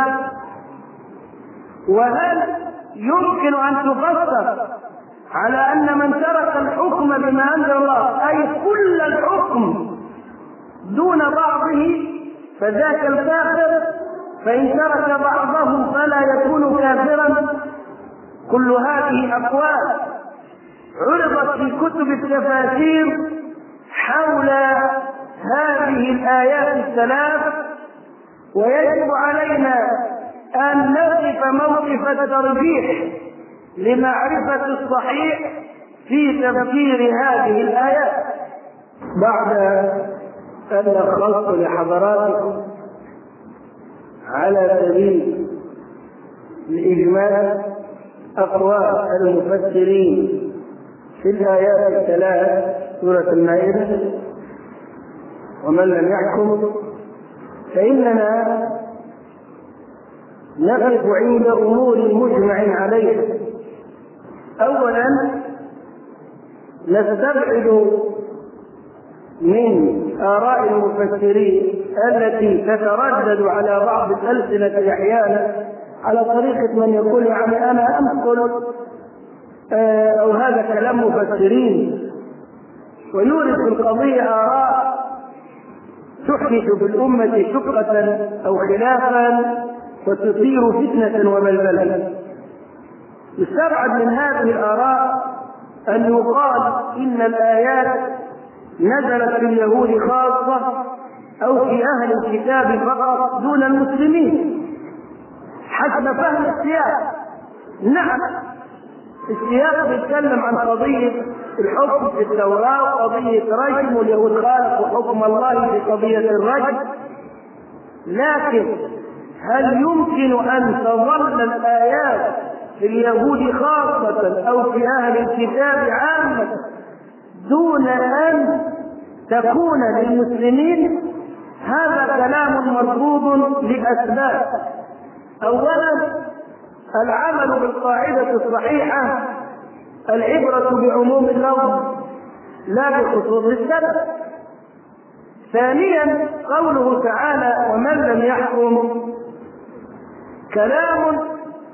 وهل يمكن أن تفسر على أن من ترك الحكم بما أنزل الله، أي كل الحكم دون بعضه، فذاك الكافر، فإن ترك بعضه فلا يكون كافرا؟ كل هذه أقوال عرضت في كتب التفاسير حول هذه الآيات الثلاث، ويجب علينا أن نقف موقف الترجيح لمعرفة الصحيح في تفسير هذه الآيات. بعد أن لخصت لحضراتكم على سبيل الإجمال أقوال المفسرين في الآيات الثلاث سورة المائدة: ومن لم يحكم، فإننا نقف عند أمور مجمع عليها. أولا نستبعد من آراء المفسرين التي تتردد على بعض الألسنة أحيانا على طريقة من يقول يعني أنا أنقل أو هذا كلام مفسرين، ويورد في القضية آراء تحدث في الأمة شقة أو خلافا وتثير فتنة وبلبلة. يستبعد من هذه الآراء أن يقال إن الآيات نزلت في اليهود خاصة أو في أهل الكتاب فقط دون المسلمين حسب فهم السياق. نعم، السياق يتكلم عن قضية الحكم في التوراة وقضية رجم، واليهود خالفوا حكم الله في قضية الرجم، لكن هل يمكن أن تظل الآيات في اليهود خاصة أو في أهل الكتاب عامة دون أن تكون للمسلمين؟ هذا كلام مرفوض لأسباب. أولا العمل بالقاعدة الصحيحة العبرة بعموم اللفظ لا بخصوص السبب. ثانيا قوله تعالى ومن لم يحكم كلام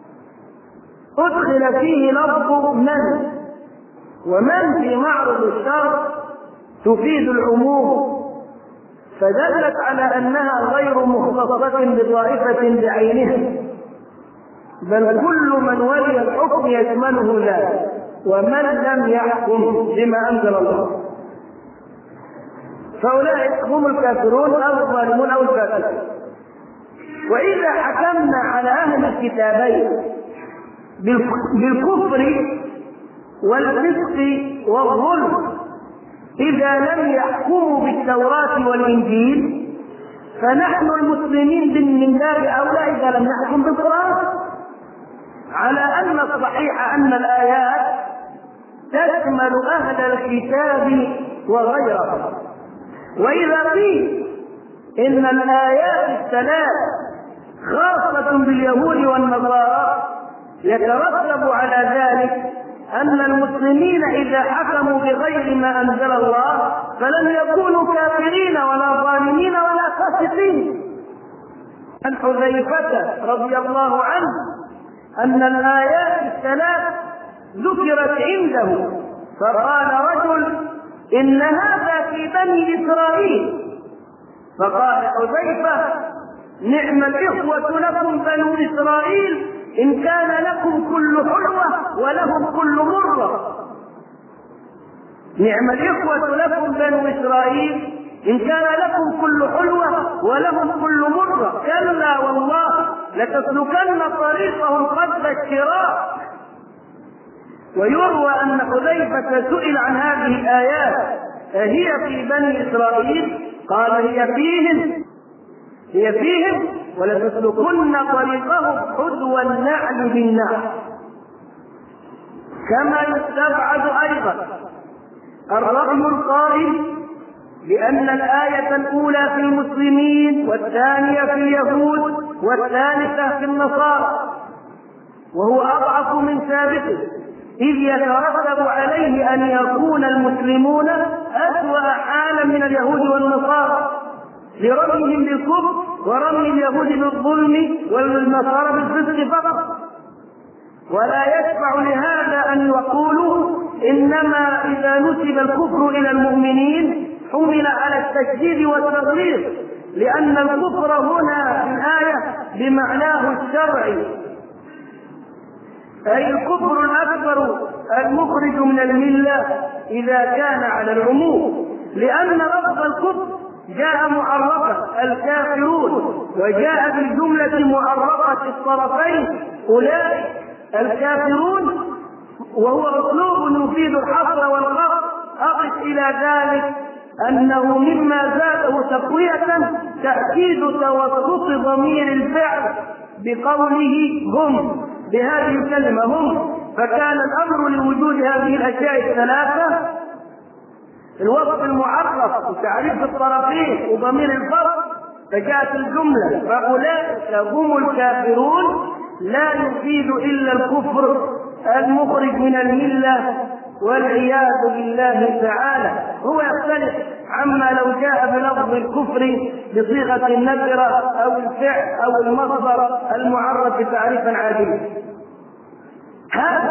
أدخل فيه لفظ من، ومن في معرض الشرط تفيد العموم، فدلت على أنها غير مختصة بطائفة بعينها، بل كل من ولي الحكم يشمله ذلك ومن لم يحكم بما أنزل الله، فأولئك هم الكافرون أو الظالمون أو الفاسقون. وإذا حكمنا على أهل الكتابين بالكفر والفسق والظلم إذا لم يحكموا بالتوراة والإنجيل، فنحن المسلمين من باب أولى إذا لم نحكم بالقرآن، على أن الصحيح أن الآيات تشمل أهل الكتاب وغيرهم. وإذا قيل إن الآيات الثلاث خاصة باليهود والنصارى يترتب على ذلك أن المسلمين إذا حكموا بغير ما أنزل الله فلن يكونوا كافرين ولا ظالمين ولا فاسقين. عن حذيفة رضي الله عنه أن الآيات الثلاث ذكرت عنده فقال رجل إن هذا في بني إسرائيل، فقال حذيفة نعم الإخوة لكم بنو إسرائيل إن كان لكم كل حلوة ولهم كل مرة. نعم الإخوة لكم بنو إسرائيل إن كان لكم كل حلوة ولهم كل مرة، كلا والله لتسلكن طريقهم قبل الشراء. ويروى أن حذيفة سئل عن هذه الآيات هي في بني إسرائيل؟ قال هي فيهم ولتسلكن طريقهم حذو النعل بالنعل. كما يستبعد أيضا الرأي القائل بأن الآية الأولى في المسلمين والثانية في اليهود والثالثة في النصارى، وهو أضعف من سابقه، إذ يترتب عليه أن يكون المسلمون أسوأ حالا من اليهود والنصارى لرميهم بالكفر ورمي اليهود بالظلم والنصارى بالفسق فقط. ولا يشفع لهذا أن يقولوا إنما إذا نسب الكفر إلى المؤمنين حمل على التشديد والتغليظ، لأن الكفر هنا في الآية بمعناه الشرعي، أي الكفر الأكبر المخرج من الملة إذا كان على العموم، لأن لفظ الكفر جاء معرفة الكافرون وجاء بالجملة معرفة الطرفين أولئك الكافرون، وهو أسلوب يفيد الحصر والقصر. أضف إلى ذلك أنه مما زاده تقوية تأكيد توسط ضمير الفعل بقوله هم، بهذه الكلمة هم، فكان الأمر لوجود هذه الأشياء الثلاثة الوصف المعرف وتعريف الطرفين وضمير الفرق، فجاءت الجملة فأولئك هم الكافرون لا يفيد إلا الكفر المخرج من الملة والعياذ بالله تعالى. هو يختلف عما لو جاء بلفظ الكفر بصيغة النكرة أو الفعل أو المصدر المعرف تعريفا عادلا. هذا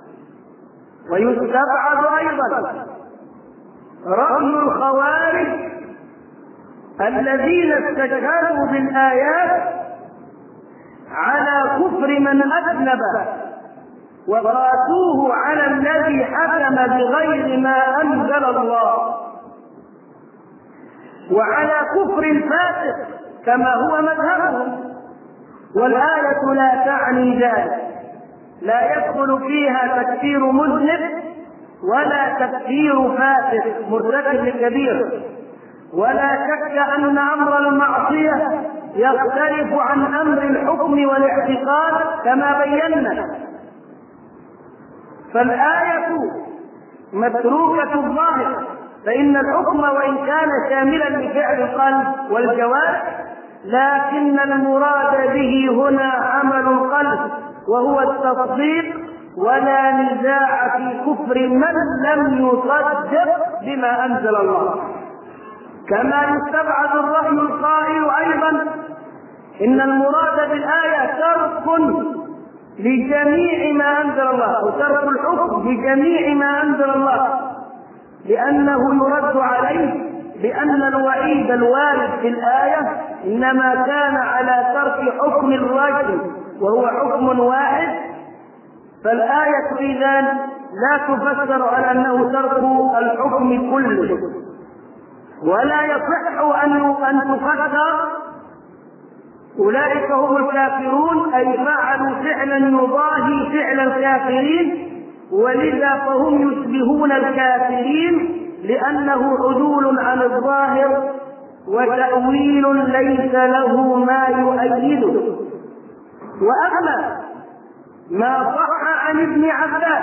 ويستبعد أيضا رأي الخوارج الذين استشهدوا بالآيات على كفر من أذنب وقاسوه على الذي حكم بغير ما أنزل الله، وعلى كفر الفاسق كما هو مذهبهم، والآية لا تعني ذلك، لا يدخل فيها تكفير مذنب ولا تكفير فاسق مرتكب للكبير، ولا شك أن أمر المعصية يختلف عن أمر الحكم والاعتقاد كما بينا. فالآية متروكة الظاهر فإن الحكم وإن كان شاملا لفعل القلب والجوارح، لكن المراد به هنا عمل القلب وهو التصديق، ولا نزاع في كفر من لم يصدق بما أنزل الله. كما يستبعد الرأي القائل أيضا إن المراد بالآية ترك لجميع ما أنزل الله، أو ترك الحكم لجميع ما أنزل الله، لأنه يرد عليه بأن الوعيد الوارد في الآية إنما كان على ترك حكم الرجل وهو حكم واحد، فالآية إذن لا تفسر على أنه ترك الحكم كله، ولا يصح أن تفسر أولئك هم الكافرون أي فعلوا فعلا يضاهي فعل الكافرين، ولذا فهم يشبهون الكافرين لأنه عدول عن الظاهر وتأويل ليس له ما يؤيده. وأما ما صح عن ابن عباس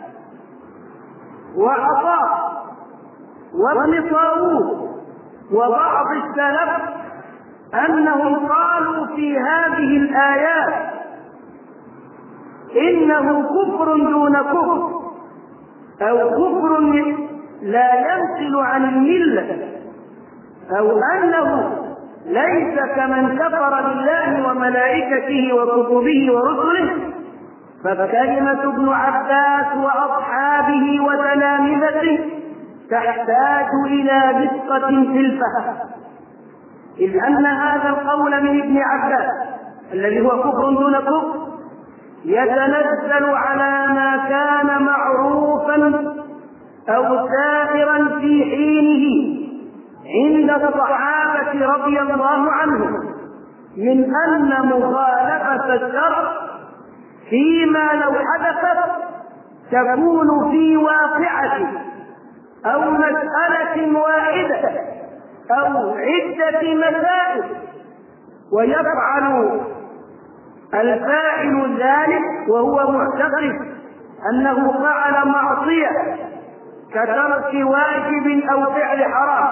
وعطاء وابن طاووس وبعض السلف أنهم قالوا في هذه الآيات إنه كفر دون كفر، أو كفر لا ينقل عن الملة، أو أنه ليس كمن كفر بالله وملائكته وكتبه ورسله. فكلمة ابن عباس وأصحابه وتلامذته تحتاج إلى دقة في الفهم، إذ أن هذا القول من ابن عباس الذي هو كفر دون كفر يتنزل على ما كان معروفا أو سائرا في حينه عند الصحابة رضي الله عنهم من أن مخالفة الشرع فيما لو حدثت تكون في واقعة أو مسألة واحدة أو عدة مسائل، ويفعل الفاعل ذلك وهو معتقد أنه فعل معصية كترك واجب أو فعل حرام،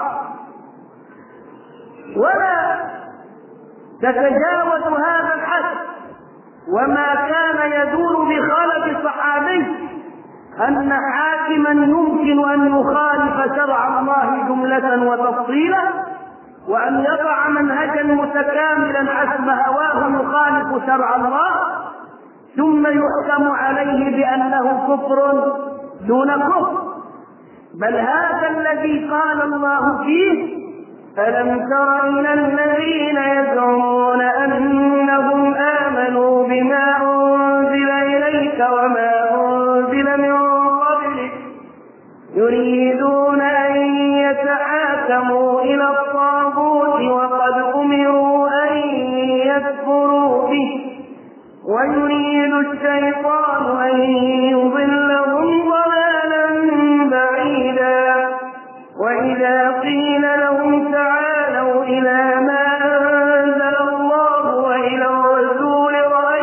ولا تتجاوز هذا الحد. وما كان يدور بخلف الصحابي أن حاكما يمكن أن يخالف شرع الله جملة وتفصيلا، وأن يضع منهجا متكاملا حسب هواه يخالف شرع الله، ثم يحكم عليه بأنه كفر دون كفر. بل هذا الذي قال الله فيه: ألم تر إلى الذين يزعمون أنهم آمنوا بما أنزل إليك وما أنزل من قبلك يريدون أن يتحاكموا إلى الطاغوت وقد أمروا أن يكفروا به ويريد الشيطان أن يضلهم ضلالا بعيدا. وإذا قيل لهم تعالوا إلى ما أنزل الله وإلى الرسول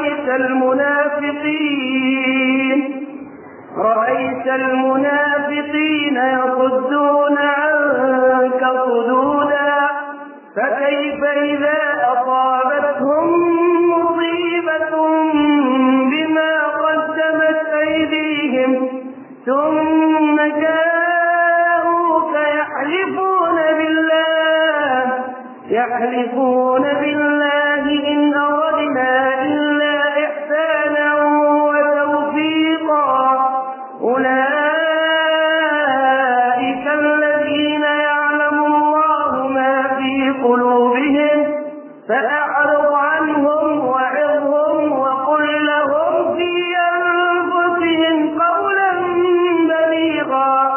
رأيت المنافقين يصدون عنك صدودا. فكيف إذا أصابتهم مصيبة بما قدمت أيديهم ثم جاءوك يحلفون بالله إن أردنا إلا إحسانا وتوفيقا. أولئك الذين يعلم الله ما في قلوبهم فأعرض عنهم وعظهم وقل لهم في أنفسهم قولا بليغا.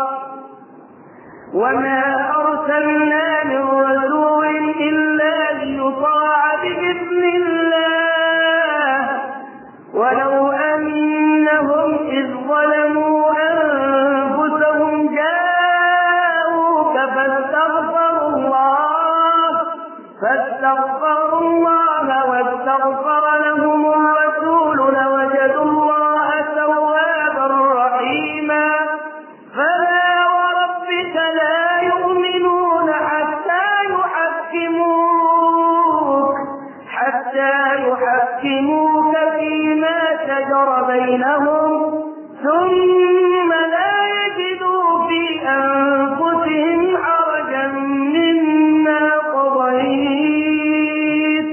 وما أرسلنا من رسول إلا ليطاع بإذن الله ولو أنهم إذ ظلموا أنفسهم جاءوك فاستغفروا الله واستغفر لهم الرسول لوجدوا الله توابا رحيما. فلا وربك لا بينهم ثم لا يجدوا في أنفسهم حرجا مما قضيت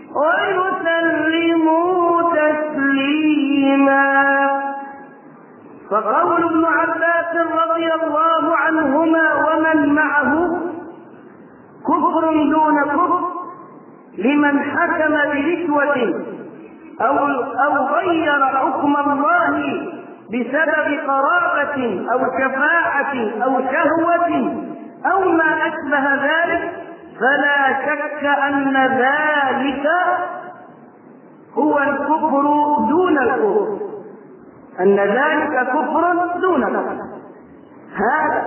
ويسلموا تسليما. فقول ابن عباس رضي الله عنهما ومن معه كفر دون كفر لمن حكم برشوة أو غير حكم الله بسبب قرابة أو شفاعة أو شهوة أو ما أشبه ذلك، فلا شك أن ذلك هو الكفر دون الكفر، أن ذلك كفر دون كفر. هذا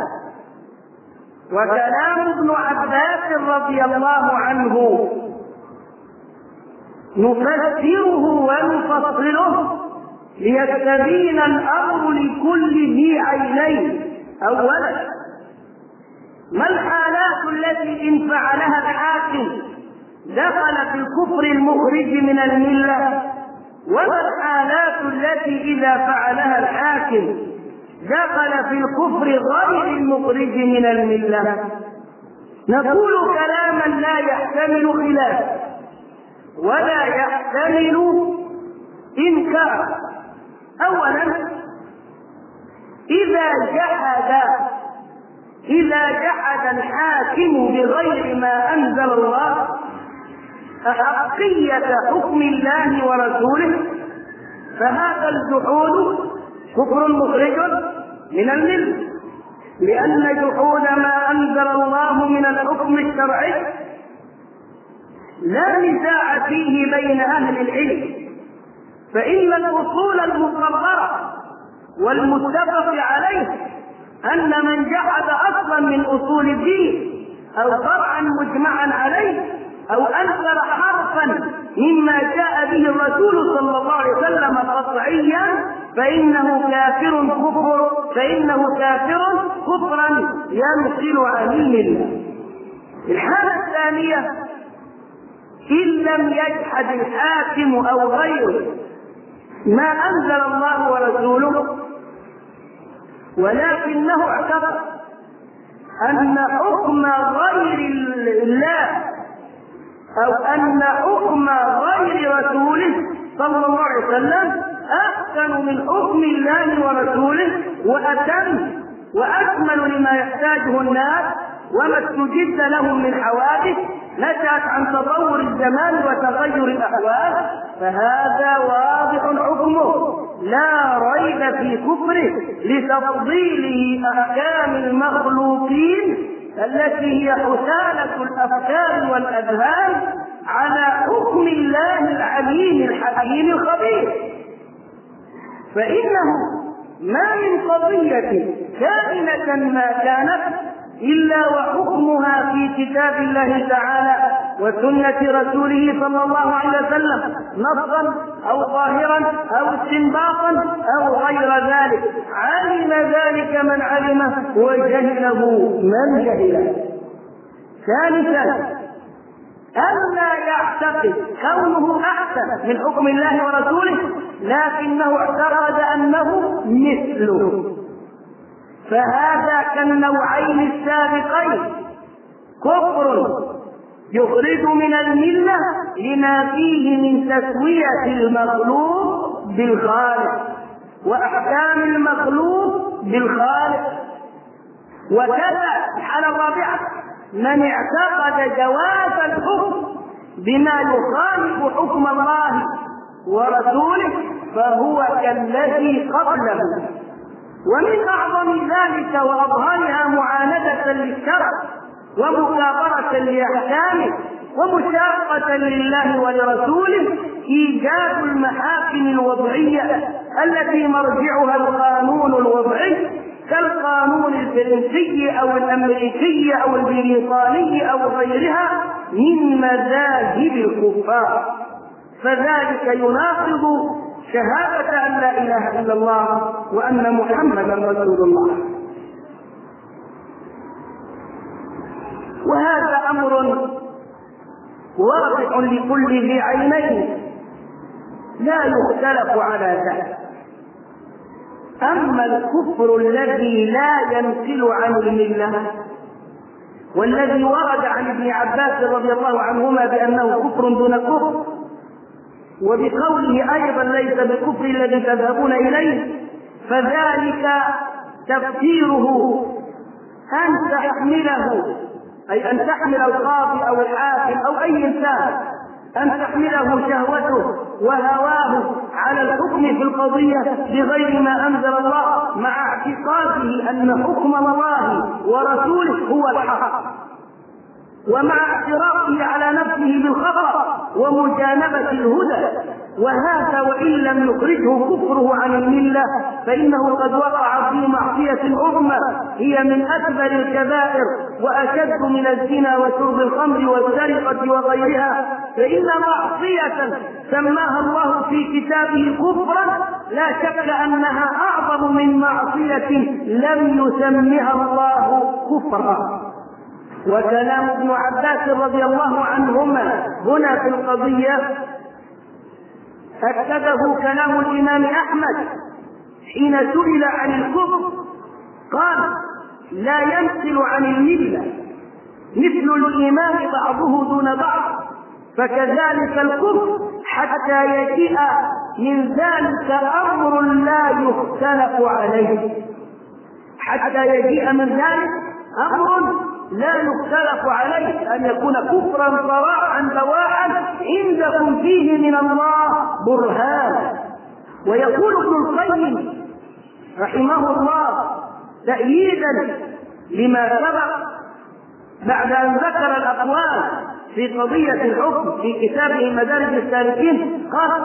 وكلام ابن عباس رضي الله عنه نفسره ونفصله ليستبين الأمر لكل ذي عينين. أولا، ما الحالات التي إن فعلها الحاكم دخل في الكفر المخرج من الملة، وما الحالات التي إذا فعلها الحاكم دخل في الكفر غير المخرج من الملة؟ نقول كلاما لا يحتمل خلاف ولا يحتمل إنكار. أولا، إذا جحد الحاكم بغير ما أنزل الله أحقية حكم الله ورسوله، فهذا الجحود كفر مخرج من الملة، لأن جحود ما أنزل الله من الحكم الشرعي لا نزاع فيه بين أهل العلم، فإن الأصول المقررة والمتفق عليه أن من جحد أصلا من أصول الدين أو فرعا مجمعا عليه أو أنكر حرفا مما جاء به الرسول صلى الله عليه وسلم قطعيا فإنه كافر كفرا ينقل عن الملة. الحالة الثانية، إن لم يجحد الحاكم أو غيره ما أنزل الله ورسوله، ولكنه اعتبر أن حكم غير الله أو أن حكم غير رسوله صلى الله عليه وسلم أحسن من حكم الله ورسوله وأتم وأكمل لما يحتاجه الناس وما استجد لهم من حوادث نشأت عن تطور الزمان وتغير الأحوال، فهذا واضح حكمه لا ريب في كفره لتفضيله أحكام المخلوقين التي هي حسالة الأفكار والأذهان على حكم الله العليم الحكيم الخبير. فإنه ما من قضية كائنة ما كانت إلا وحكمها في كتاب الله تعالى وسنة رسوله صلى الله عليه وسلم نصا أو ظاهرا أو استنباطا أو غير ذلك، علم ذلك من علمه وجهله من جهله. ثالثا، ألا يعتقد كونه أحسن من حكم الله ورسوله لكنه اعتقد أنه مثله، فهذا كالنوعين السابقين كفر يخرج من الملة لما فيه من تسوية المخلوق بالخالق وأحكام المخلوق بالخالق. وكذا الحالة الرابعة، من اعتقد جواز الحكم بما يخالف حكم الله ورسوله فهو كالذي قبله. ومن أعظم ذلك وأظهرها معاندة للشرع ومكابرة لأحكامه ومشاقة لله ولرسوله إيجاد المحاكم الوضعية التي مرجعها القانون الوضعي كالقانون الفرنسي أو الأمريكي أو البريطاني أو غيرها من مذاهب الكفار، فذلك يناقض شهادة أن لا إله إلا الله وأن محمدا رسول الله. وهذا أمر واضح لكل ذي عينين لا يختلف على ذلك. أما الكفر الذي لا ينقل عن الملة والذي ورد عن ابن عباس رضي الله عنهما بأنه كفر دون كفر، وبقوله أيضا ليس بالكفر الذي تذهبون إليه، فذلك تفسيره أن تحمله، أي أن تحمل القاضي أو الحاكم أو أي إنسان أن تحمله شهوته وهواه على الحكم في القضية بغير ما أنزل الله، مع اعتقاده أن حكم الله ورسوله هو الحق، ومع اعترافه على نفسه بالخطأ ومجانبة الهدى. وهذا وإن لم يخرجه كفره عن الملة فإنه قد وقع في معصية عظمى هي من أكبر الكبائر وأشد من الزنا وشرب الخمر والسرقة وغيرها، فإن معصية سماها الله في كتابه كفرا لا شك أنها أعظم من معصية لم يسمها الله كفرا. وكلام ابن عباس رضي الله عنهما هنا في القضية أكده كلام الإمام أحمد حين سئل عن الكفر قال: لا ينقل عن الملة مثل الإيمان بعضه دون بعض، فكذلك الكفر حتى يجيء من ذلك أمر لا يختلف عليه، حتى يجيء من ذلك أمر لا يختلف عليه، أن يكون كفرا صراحا بواحا عندكم فيه من الله برهان. ويقول ابن القيم رحمه الله تأييدا لما سبق بعد أن ذكر الأقوال في قضية الحكم في كتابه مدارج السالكين قال: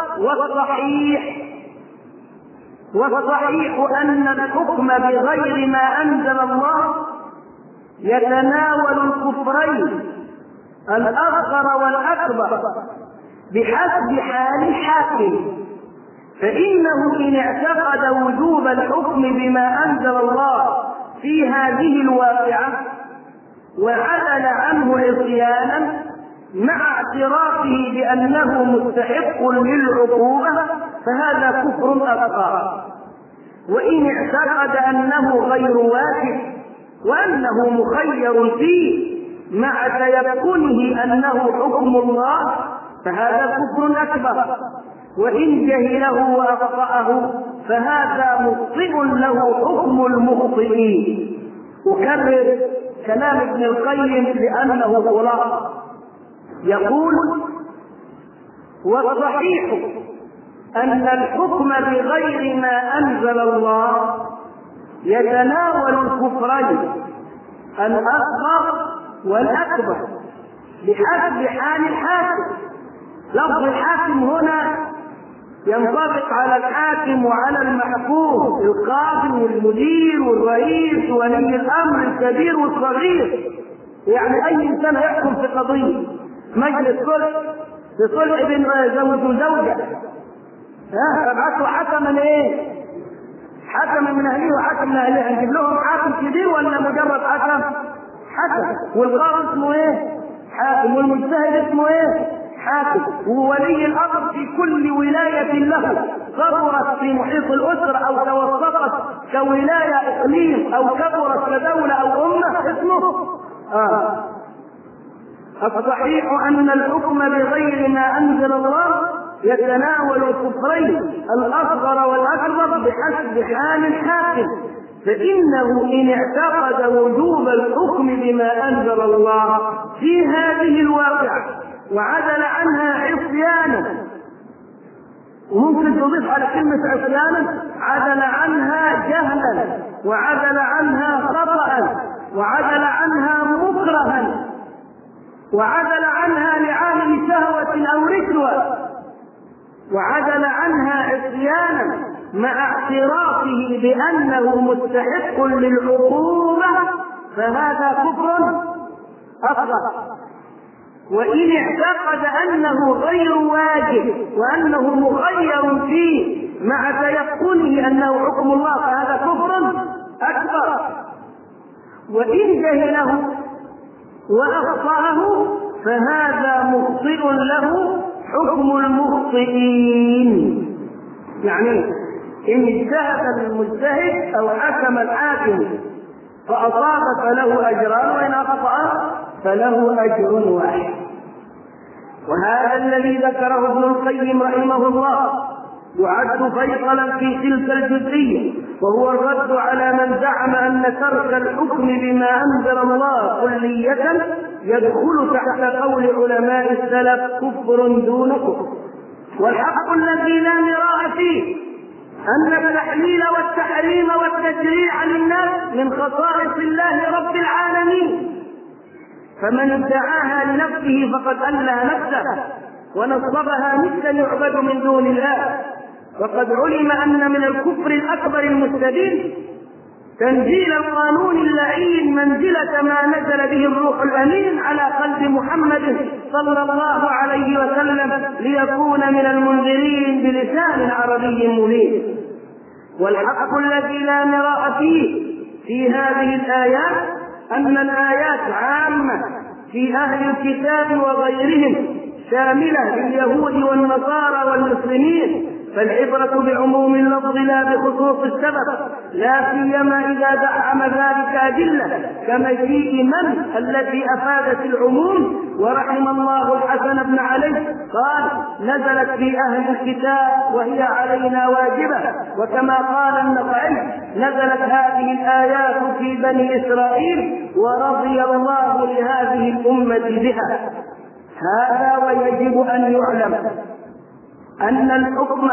والصحيح أن الحكم بغير ما أنزل الله يتناول الكفرين الأصغر والأكبر بحسب حال الحاكم، فإنه إن اعتقد وجوب الحكم بما أنزل الله في هذه الواقعة وعدل عنه عصيانا مع اعترافه بأنه مستحق للعقوبة فهذا كفر أصغر. وإن اعتقد أنه غير واجب وأنه مخير فيه مع تيقنه أنه حكم الله فهذا كفر أكبر. وإن جهله وأخطأه فهذا مخطئ له حكم المخطئين. أكرر كلام ابن القيم لأنه خلاصة، يقول: والصحيح أن الحكم بغير ما أنزل الله يتناول الكفرين الأصغر والأكبر بحسب حال الحاكم. لفظ الحاكم هنا ينطبق على الحاكم وعلى المحكوم، القاضي والمدير والرئيس وولي الأمر الكبير والصغير، يعني أي إنسان يحكم في قضية مجلس صلح في صلح بين زوج وزوجة ابعثوا حكما حكما من أهله وحكم من أهله، نجيب لهم حاكم كبير ولا مجرد حكم؟ حكم. والقاضي اسمه حاكم. والمجتهد اسمه حاكم. وولي الأمر في كل ولاية له كبرت في محيط الأسرة أو توسطت كولاية إقليم أو كبرت كدولة أو أمة اسمه الصحيح أن الحكم بغير ما أنزل الله يتناول الكفرين الأصغر والأكبر بحسب حال الحاكم، فإنه إن اعتقد وجوب الحكم بما أنزل الله في هذه الواقعة وعدل عنها عصيانا، وممكن تضيف على كلمة عصيانا عدل عنها جهلا وعدل عنها خطأ وعدل عنها مكرها وعدل عنها لعامل شهوة أو رشوة وعدل عنها عصيانا مع اعترافه بأنه مستحق للعقوبة فهذا كفر أصغر. وإن اعتقد أنه غير واجب وأنه مخير فيه مع تيقنه أنه حكم الله فهذا كفر أكبر. وإن جهله وأخطأه فهذا مخطئ له حكم المخطئين. يعني إن اجتهد المجتهد أو حكم الحاكم فأصاب فله أجران، وإن أخطأ فله أجر واحد. وهذا الذي ذكره ابن القيم رحمه الله يعد فيصلا في تلك الجزئية، وهو الرد على من زعم أن ترك الحكم بما أنزل الله كلية يدخل تحت قول علماء السلف كفر دون كفر. والحق الذي لا مراء فيه أن التحليل والتحريم والتشريع للناس من خصائص الله رب العالمين، فمن ادعاها لنفسه فقد أله نفسه ونصبها مثلا يعبد من دون الله. وقد علم أن من الكفر الأكبر المستبين تنزيل القانون اللعين منزلة ما نزل به الروح الأمين على قلب محمد صلى الله عليه وسلم ليكون من المنذرين بلسان عربي مبين. والحق الذي لا مراء فيه في هذه الآيات أن الآيات عامة في أهل الكتاب وغيرهم، شاملة لليهود والنصارى والمسلمين، فالعبرة بعموم اللفظ لا بخصوص السبب، لا سيما إذا دعم ذلك أدلة كمجيء من التي أفادت العموم. ورحم الله الحسن بن علي قال نزلت في أهل الكتاب وهي علينا واجبة، وكما قال النخعي نزلت هذه الآيات في بني إسرائيل ورضي الله لهذه الأمة بها. هذا ويجب أن يعلم أن الحكم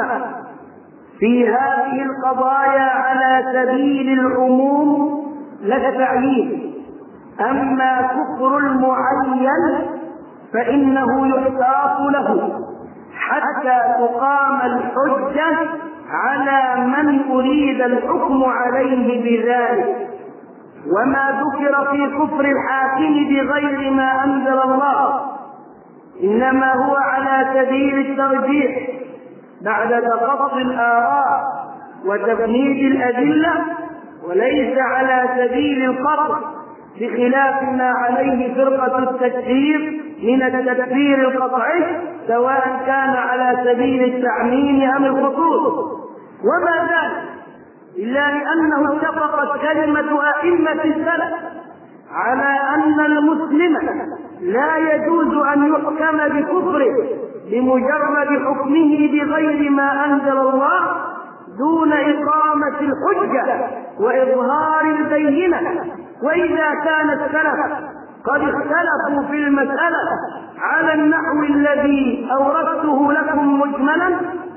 في هذه القضايا على سبيل العموم لا التعيين، أما كفر المعين فإنه يحتاط له حتى تقام الحجة على من أريد الحكم عليه بذلك. وما ذكر في كفر الحاكم بغير ما أنزل الله إنما هو على سبيل الترجيح بعد تقصي الآراء وتفنيد الأدلة، وليس على سبيل القطع، بخلاف ما عليه فرقة التكفير من التكفير القطعي سواء كان على سبيل التعميم أم الخصوص. وما ذلك إلا لأنه اتفقت كلمة أئمة السلف على أن المسلم لا يجوز أن يحكم بكفره بمجرد حكمه بغير ما أنزل الله دون إقامة الحجة وإظهار البينة. وإذا كان السلف قد اختلفوا في المسألة على النحو الذي أوردته لكم مجملا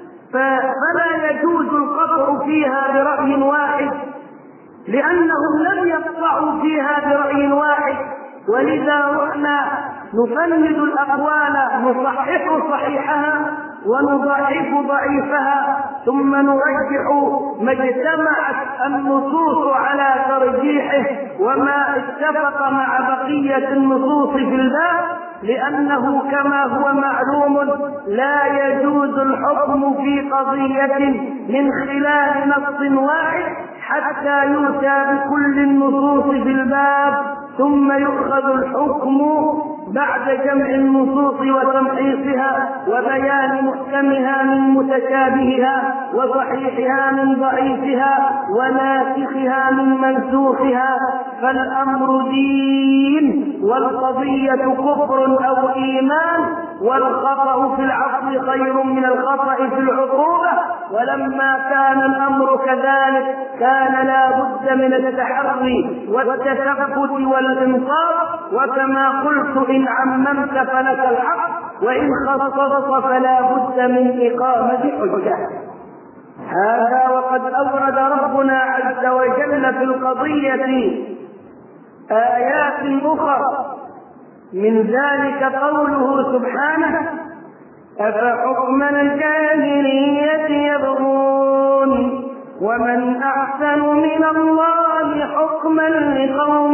فلا يجوز القطع فيها برأي واحد، لأنهم لم يقطعوا فيها برأي واحد، ولذا رحنا نفند الأقوال نصحح صحيحها ونضعف ضعيفها ثم نرجح ما اجتمعت النصوص على ترجيحه وما اتفق مع بقية النصوص في الباب، لأنه كما هو معلوم لا يجوز الحكم في قضية من خلال نص واحد حتى يؤتى بكل النصوص في الباب ثم يؤخذ الحكم بعد جمع النصوص وتمحيصها وبيان محكمها من متشابهها وصحيحها من ضعيفها وناسخها من منسوخها. فالأمر دين والقضية كفر أو إيمان، والخطأ في العقل خير من الخطأ في العقوبة. ولما كان الأمر كذلك كان لا بد من التحري والتثبت والإنصاف، وكما قلت إن عممت فلك الحق وإن خصصت فلا بد من إقامة حجة. هذا وقد أورد ربنا عز وجل في القضية آيات أخرى، من ذلك قوله سبحانه أفحكم الجاهلية يبغون ومن أحسن من الله حكما لقوم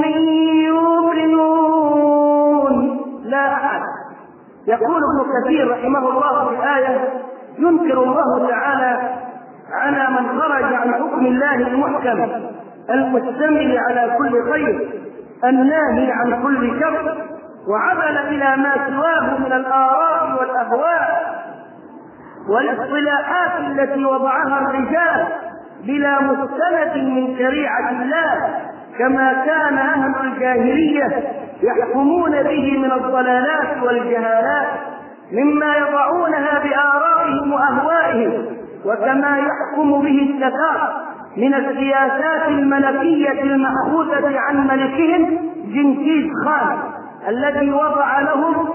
يوقنون. لا أحد. يقول ابن كثير رحمه الله في الآية ينكر الله تعالى على من خرج عن حكم الله المحكم المشتمل على كل خير الناهي عن كل شر وعمل إلى ما سواه من الآراء والأهواء والاصطلاحات التي وضعها الرجال بلا مستند من شريعة الله، كما كان أهل الجاهلية يحكمون به من الضلالات والجهالات مما يضعونها بآرائهم وأهوائهم، وكما يحكم به السفاح من السياسات الملكية المأخوذة عن ملكهم جنكيز خان الذي وضع لهم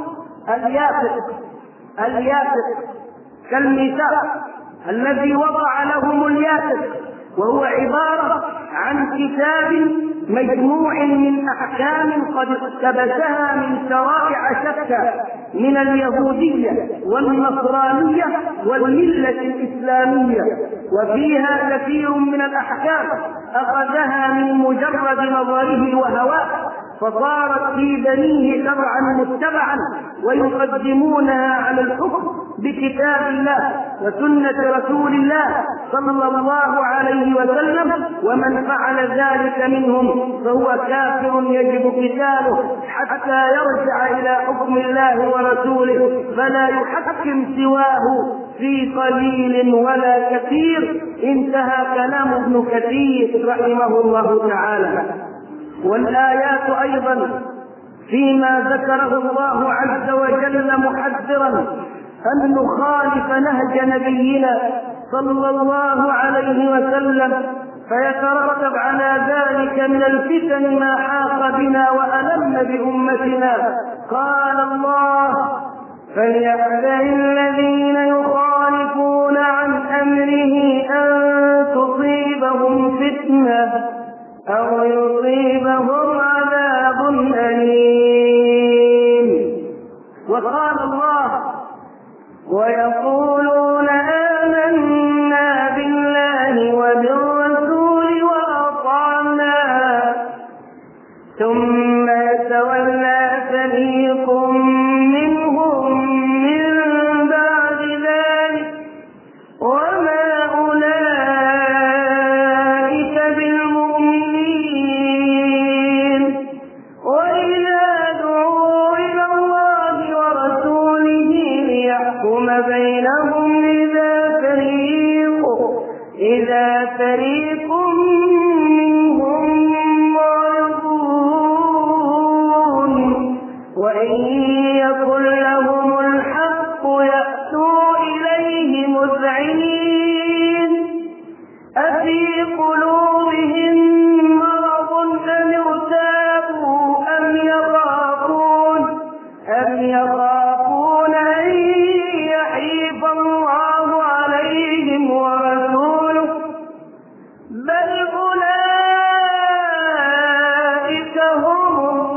اليافق كالميثاق، الذي وضع لهم اليافق، وهو عبارة عن كتاب مجموع من أحكام قد اقتبسها من شرائع شتى من اليهودية والنصرانية والملة الإسلامية، وفيها كثير من الأحكام أخذها من مجرد نظره وهواه، فصارت في بنيه شرعا متبعا، ويقدمونها على الحكم بكتاب الله وسنة رسول الله صلى الله عليه وسلم، ومن فعل ذلك منهم فهو كافر يجب قتاله حتى يرجع إلى حكم الله ورسوله، فلا يحكم سواه في قليل ولا كثير. انتهى كلام ابن كثير رحمه الله تعالى. والآيات أيضا فيما ذكره الله عز وجل محذرا أن نخالف نهج نبينا صلى الله عليه وسلم، فيترتب على ذلك من الفتن ما حاق بنا وألم بأمتنا. قال الله: فليحذر الذين يخالفون عن أمره أن تصيبهم فتنة أو يصيبهم عذاب أليم. وقال الله: ويقولون آمنا بالله وبالرسول وأطعنا ثم يتولى فريق منهم من بعد ذلك وما أولئك بالمؤمنين، وإذا دعوا إلى الله ورسوله ليحكم بينهم إذا فريق منهم معرضون، وإن يكن لهم الحق يأتوا إليه مذعنين، أفي قلوبهم مرض أم ارتابوا أم يخافون أن يحيف الله عليهم ورسوله، بل أولئك هم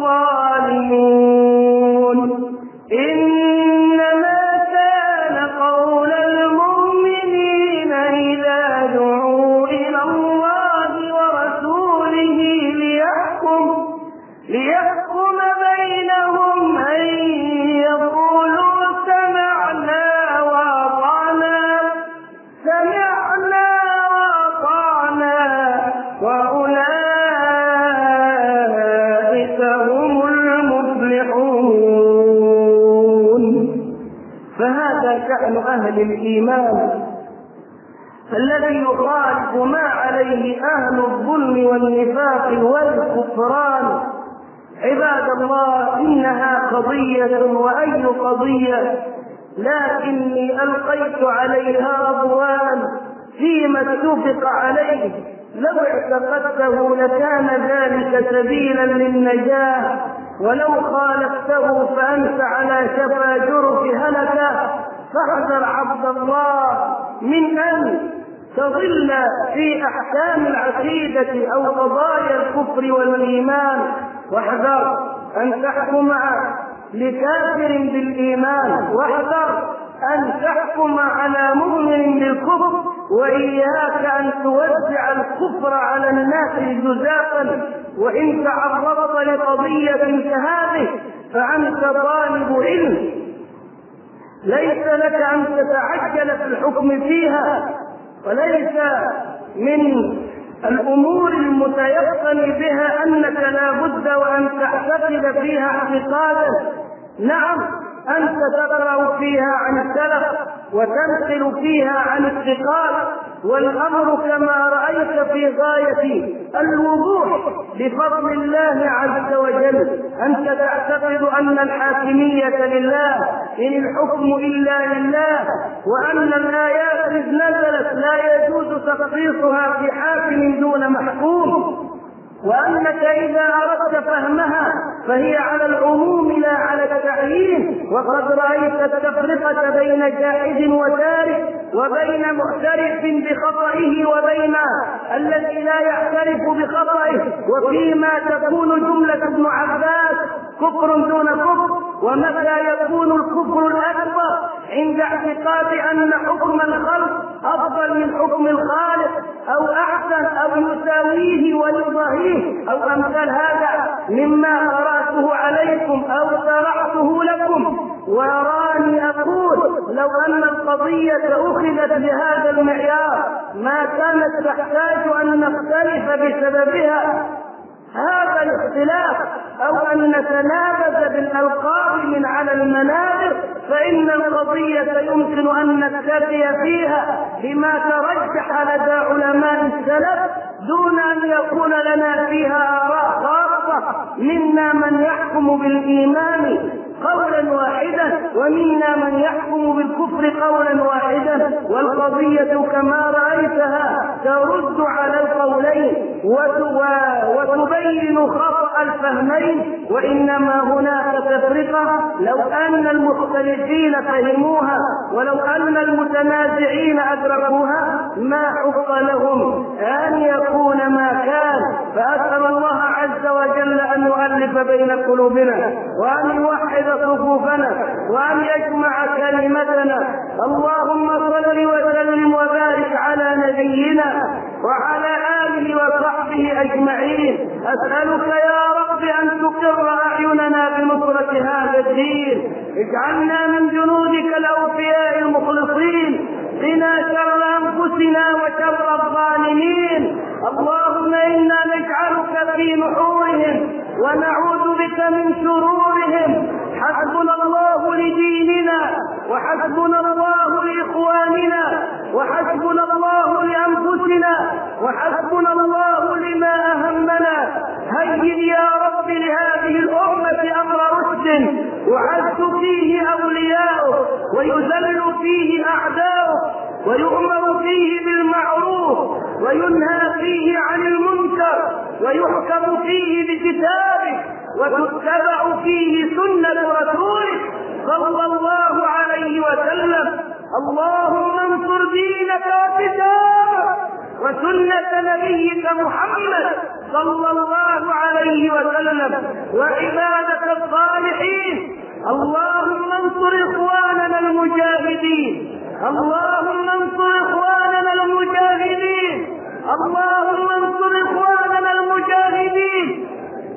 الظالمون. إنما كان قول المؤمنين إذا دعوا إلى الله ورسوله ليحكم بينهم أن يقولوا سمعنا وأطعنا وأولئك هم المفلحون. فهذا شأن أهل الإيمان الذي يخالف ما عليه أهل الظلم والنفاق والكفران. عباد الله، إنها قضية وأي قضية، لكني ألقيت عليها أضواء فيما اتفق عليه، لو اعتقدته لكان ذلك سبيلا للنجاة، ولو خالفته فأنت على شفا جرف هلكة. فاحذر عبد الله من أن تضل في أحكام العقيدة أو قضايا الكفر والإيمان، واحذر أن تحكم لكافر بالإيمان، واحذر أن تحكم على مؤمن بالكفر، وإياك أن توزع الكفر على الناس جزافا. وإن تعرضت لقضية كهذه فأنت طالب علم، ليس لك أن تتعجل في الحكم فيها، وليس من الأمور المتيقن بها أنك لا بد وأن تعتقد فيها اعتقادا. نعم، أنت تقرأ فيها عن السلف وتنقل فيها عن الثقات والأمر كما رأيت في غاية الوضوح بفضل الله عز وجل. أنت تعتقد أن الحاكمية لله، إن الحكم إلا لله، وأن الآيات إذ نزلت لا يجوز تخصيصها في حاكم دون محكوم، وأنك إذا أردت فهمها فهي على العموم لا على التعيين. وقد رأيت التفرقة بين جاحد وتارك، وبين معترف بخطئه وبين الذي لا يعترف بخطئه، وفيما تكون جملة ابن عباس كفر دون كفر. ومتى يكون الكفر الأكبر؟ عند اعتقاد أن حكم الخلق أفضل من حكم الخالق، أو أحسن، أو يساويه ويضاهيه، أو أمثال هذا مما قرأته عليكم أو شرعته لكم. وراني أقول لو أن القضية أخذت بهذا المعيار ما كانت تحتاج أن نختلف بسببها هذا الاختلاف، أو أن نتنابز بالألقاب من على المنابر، فإن القضية يمكن أن نكتفي فيها بما ترجح لدى علماء السلف دون أن يكون لنا فيها آراء خاصة، منا من يحكم بالإيمان قولا واحدا، ومنا من يحكم بالكفر قولا واحدا. والقضية كما رأيتها ترد على القولين وتبين خطأ الفهمين، وإنما هناك تفرقة. لو أن المختلفين فهموها، ولو أن المتنازعين أدركوها، ما حق لهم أن يكون ما كان. فأسأل الله عز وجل أن يؤلف بين قلوبنا، وأن يوحد صفوفنا، وأن يجمع كلمتنا. اللهم صل وسلم وبارك على نبينا وعلى آله وصحبه أجمعين. أسألك يا رب أن تقر أعيننا بنصرة هذا الدين، اجعلنا من جنودك الأوفياء المخلصين، قنا شر أنفسنا وشر الظالمين. اللهم إنا نجعلك في نحورهم ونعوذ بك من شرورهم. حسبنا الله لديننا، وحسبنا الله لإخواننا، وحسبنا الله لأنفسنا، وحسبنا الله لما أهمنا. هيئ يا رب لهذه الأمة أمر رشد يعز فيه أولياؤه، ويذل فيه أعداؤه، ويؤمر فيه بالمعروف، وينهى فيه عن المنكر، ويحكم فيه بكتابه، وتتبع فيه سنة رسوله صلى الله عليه وسلم. اللهم انصر دينك وكتابك وسنة نبيك محمد صلى الله عليه وسلم وعبادك الصالحين. اللهم انصر إخواننا المجاهدين، اللهم انصر إخواننا المجاهدين، اللهم انصر إخواننا المجاهدين.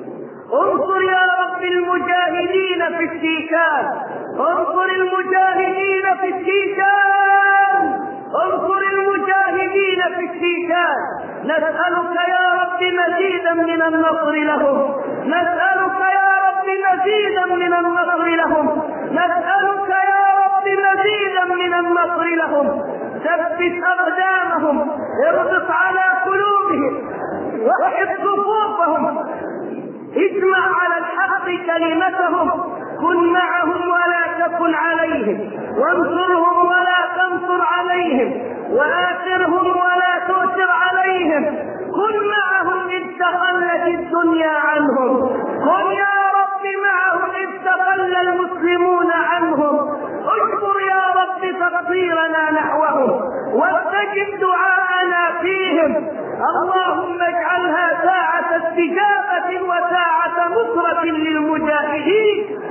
انصر يا رب المجاهدين في الشيشان، انصر المجاهدين في الشيشان، انصر المجاهدين في الشيشان. نسألك يا رب مزيدا من النصر لهم، نسألك يا رب مزيدا من النصر لهم، نسألك يا رب مزيدا من النصر لهم. ثبت أقدامهم، اربط على قلوبهم، وحد صفوفهم، اجمع على الحق كلمتهم، كن معهم ولا تكن عليهم، وانصرهم ولا تنصر عليهم، وآثرهم ولا تؤثر عليهم. كن معهم إذ تخلت الدنيا عنهم، كن يا رب معهم إذ تخلى المسلمون عنهم. اجبر يا رب تقصيرنا نحوهم، واستجب دعاءنا فيهم. اللهم اجعلها ساعة استجابة وساعة نصرة للمجاهدين.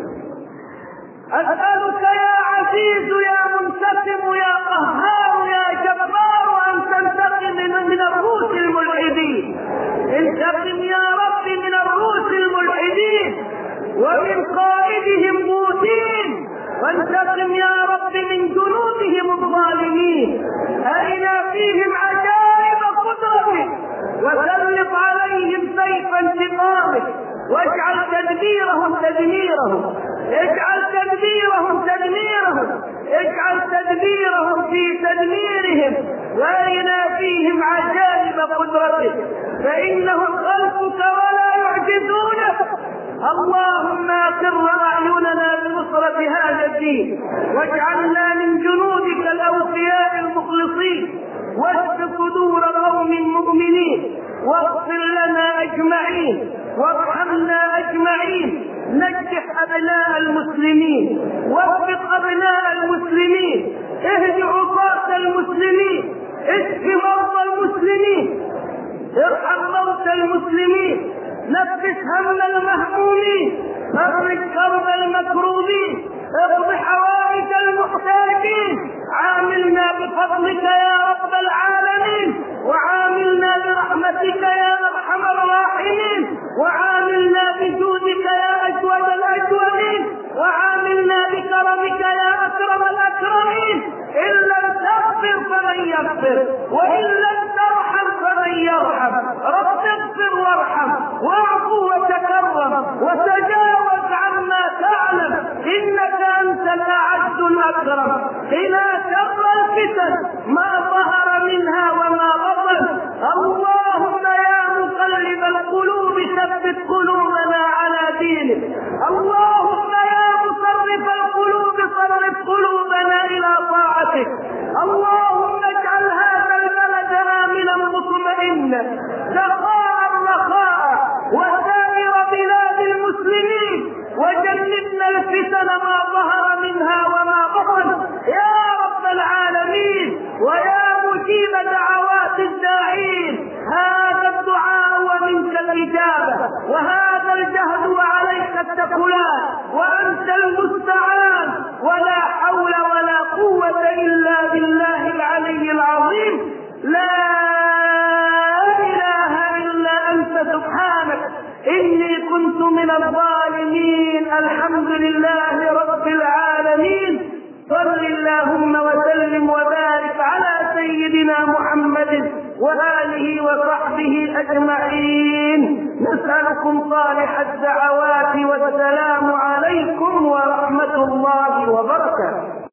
أسألك يا عزيز يا منتقم يا قهار يا جبار أن تنتقم من الروس الملحدين. انتقم يا رب من الروس الملحدين ومن قائدهم بوتين، وانتقم يا رب من جنودهم الظالمين. أرنا فيهم عجائب قدرتك، وسلط عليهم سيف انتقامك، واجعل تدبيرهم تدميرهم. اجعل تدبيرهم تدميرهم، اجعل تدبيرهم في تدميرهم، وارنا فيهم عجائب قدرتك، فإنهم خلقك ولا يعجزونك. اللهم أقر أعيننا بنصرة هذا الدين، واجعلنا من جنودك الأوفياء المخلصين، واشف صدور قوم مؤمنين، واغفر لنا أجمعين، وارحمنا أجمعين، نجح أبناء المسلمين، وفق أبناء المسلمين، اهد عصاة المسلمين، اشف مرضى المسلمين، ارحم موتى المسلمين، نفس هم المهمومين، فرج كرب المكروبين، اقض حوائج المحتاجين. عاملنا بفضلك يا رب العالمين، وعاملنا برحمتك يا ارحم الراحمين، وعاملنا بجودك يا اجود الاجودين، وعاملنا بكرمك يا اكرم الاكرمين. ان لم تغفر فمن يغفر، وان لم ترحم فمن يرحم. رب اغفر وارحم واعفو وتكرم وتجاوز عما تعلم، انك انت الاعز الاكرم. قنا شر الفتن ما ظهر منها وما بطن. اللهم يا مقلب القلوب ثبت قلوبنا على دينك. اللهم يا مصرف القلوب صرف قلوبنا الى طاعتك. اللهم اجعل هذا البلد امنا مطمئنا سخاء رخاء، وسائر بلاد المسلمين، وجنبنا الفتن ما ظهر منها وما بطن يا رب العالمين. ويا مجيب دعوات الداعين، هذا الدعاء ومنك الإجابة، وهذا الجهد وعليك التكلان، وأنت المستعان، ولا حول ولا قوة إلا بالله العلي العظيم. لا إله إلا أنت سبحانك إني كنت من الظالمين. الحمد لله رب العالمين. صل اللهم وسلم وبارك على سيدنا محمد وآله وصحبه أجمعين. نسألكم صالح الدعوات، والسلام عليكم ورحمة الله وبركاته.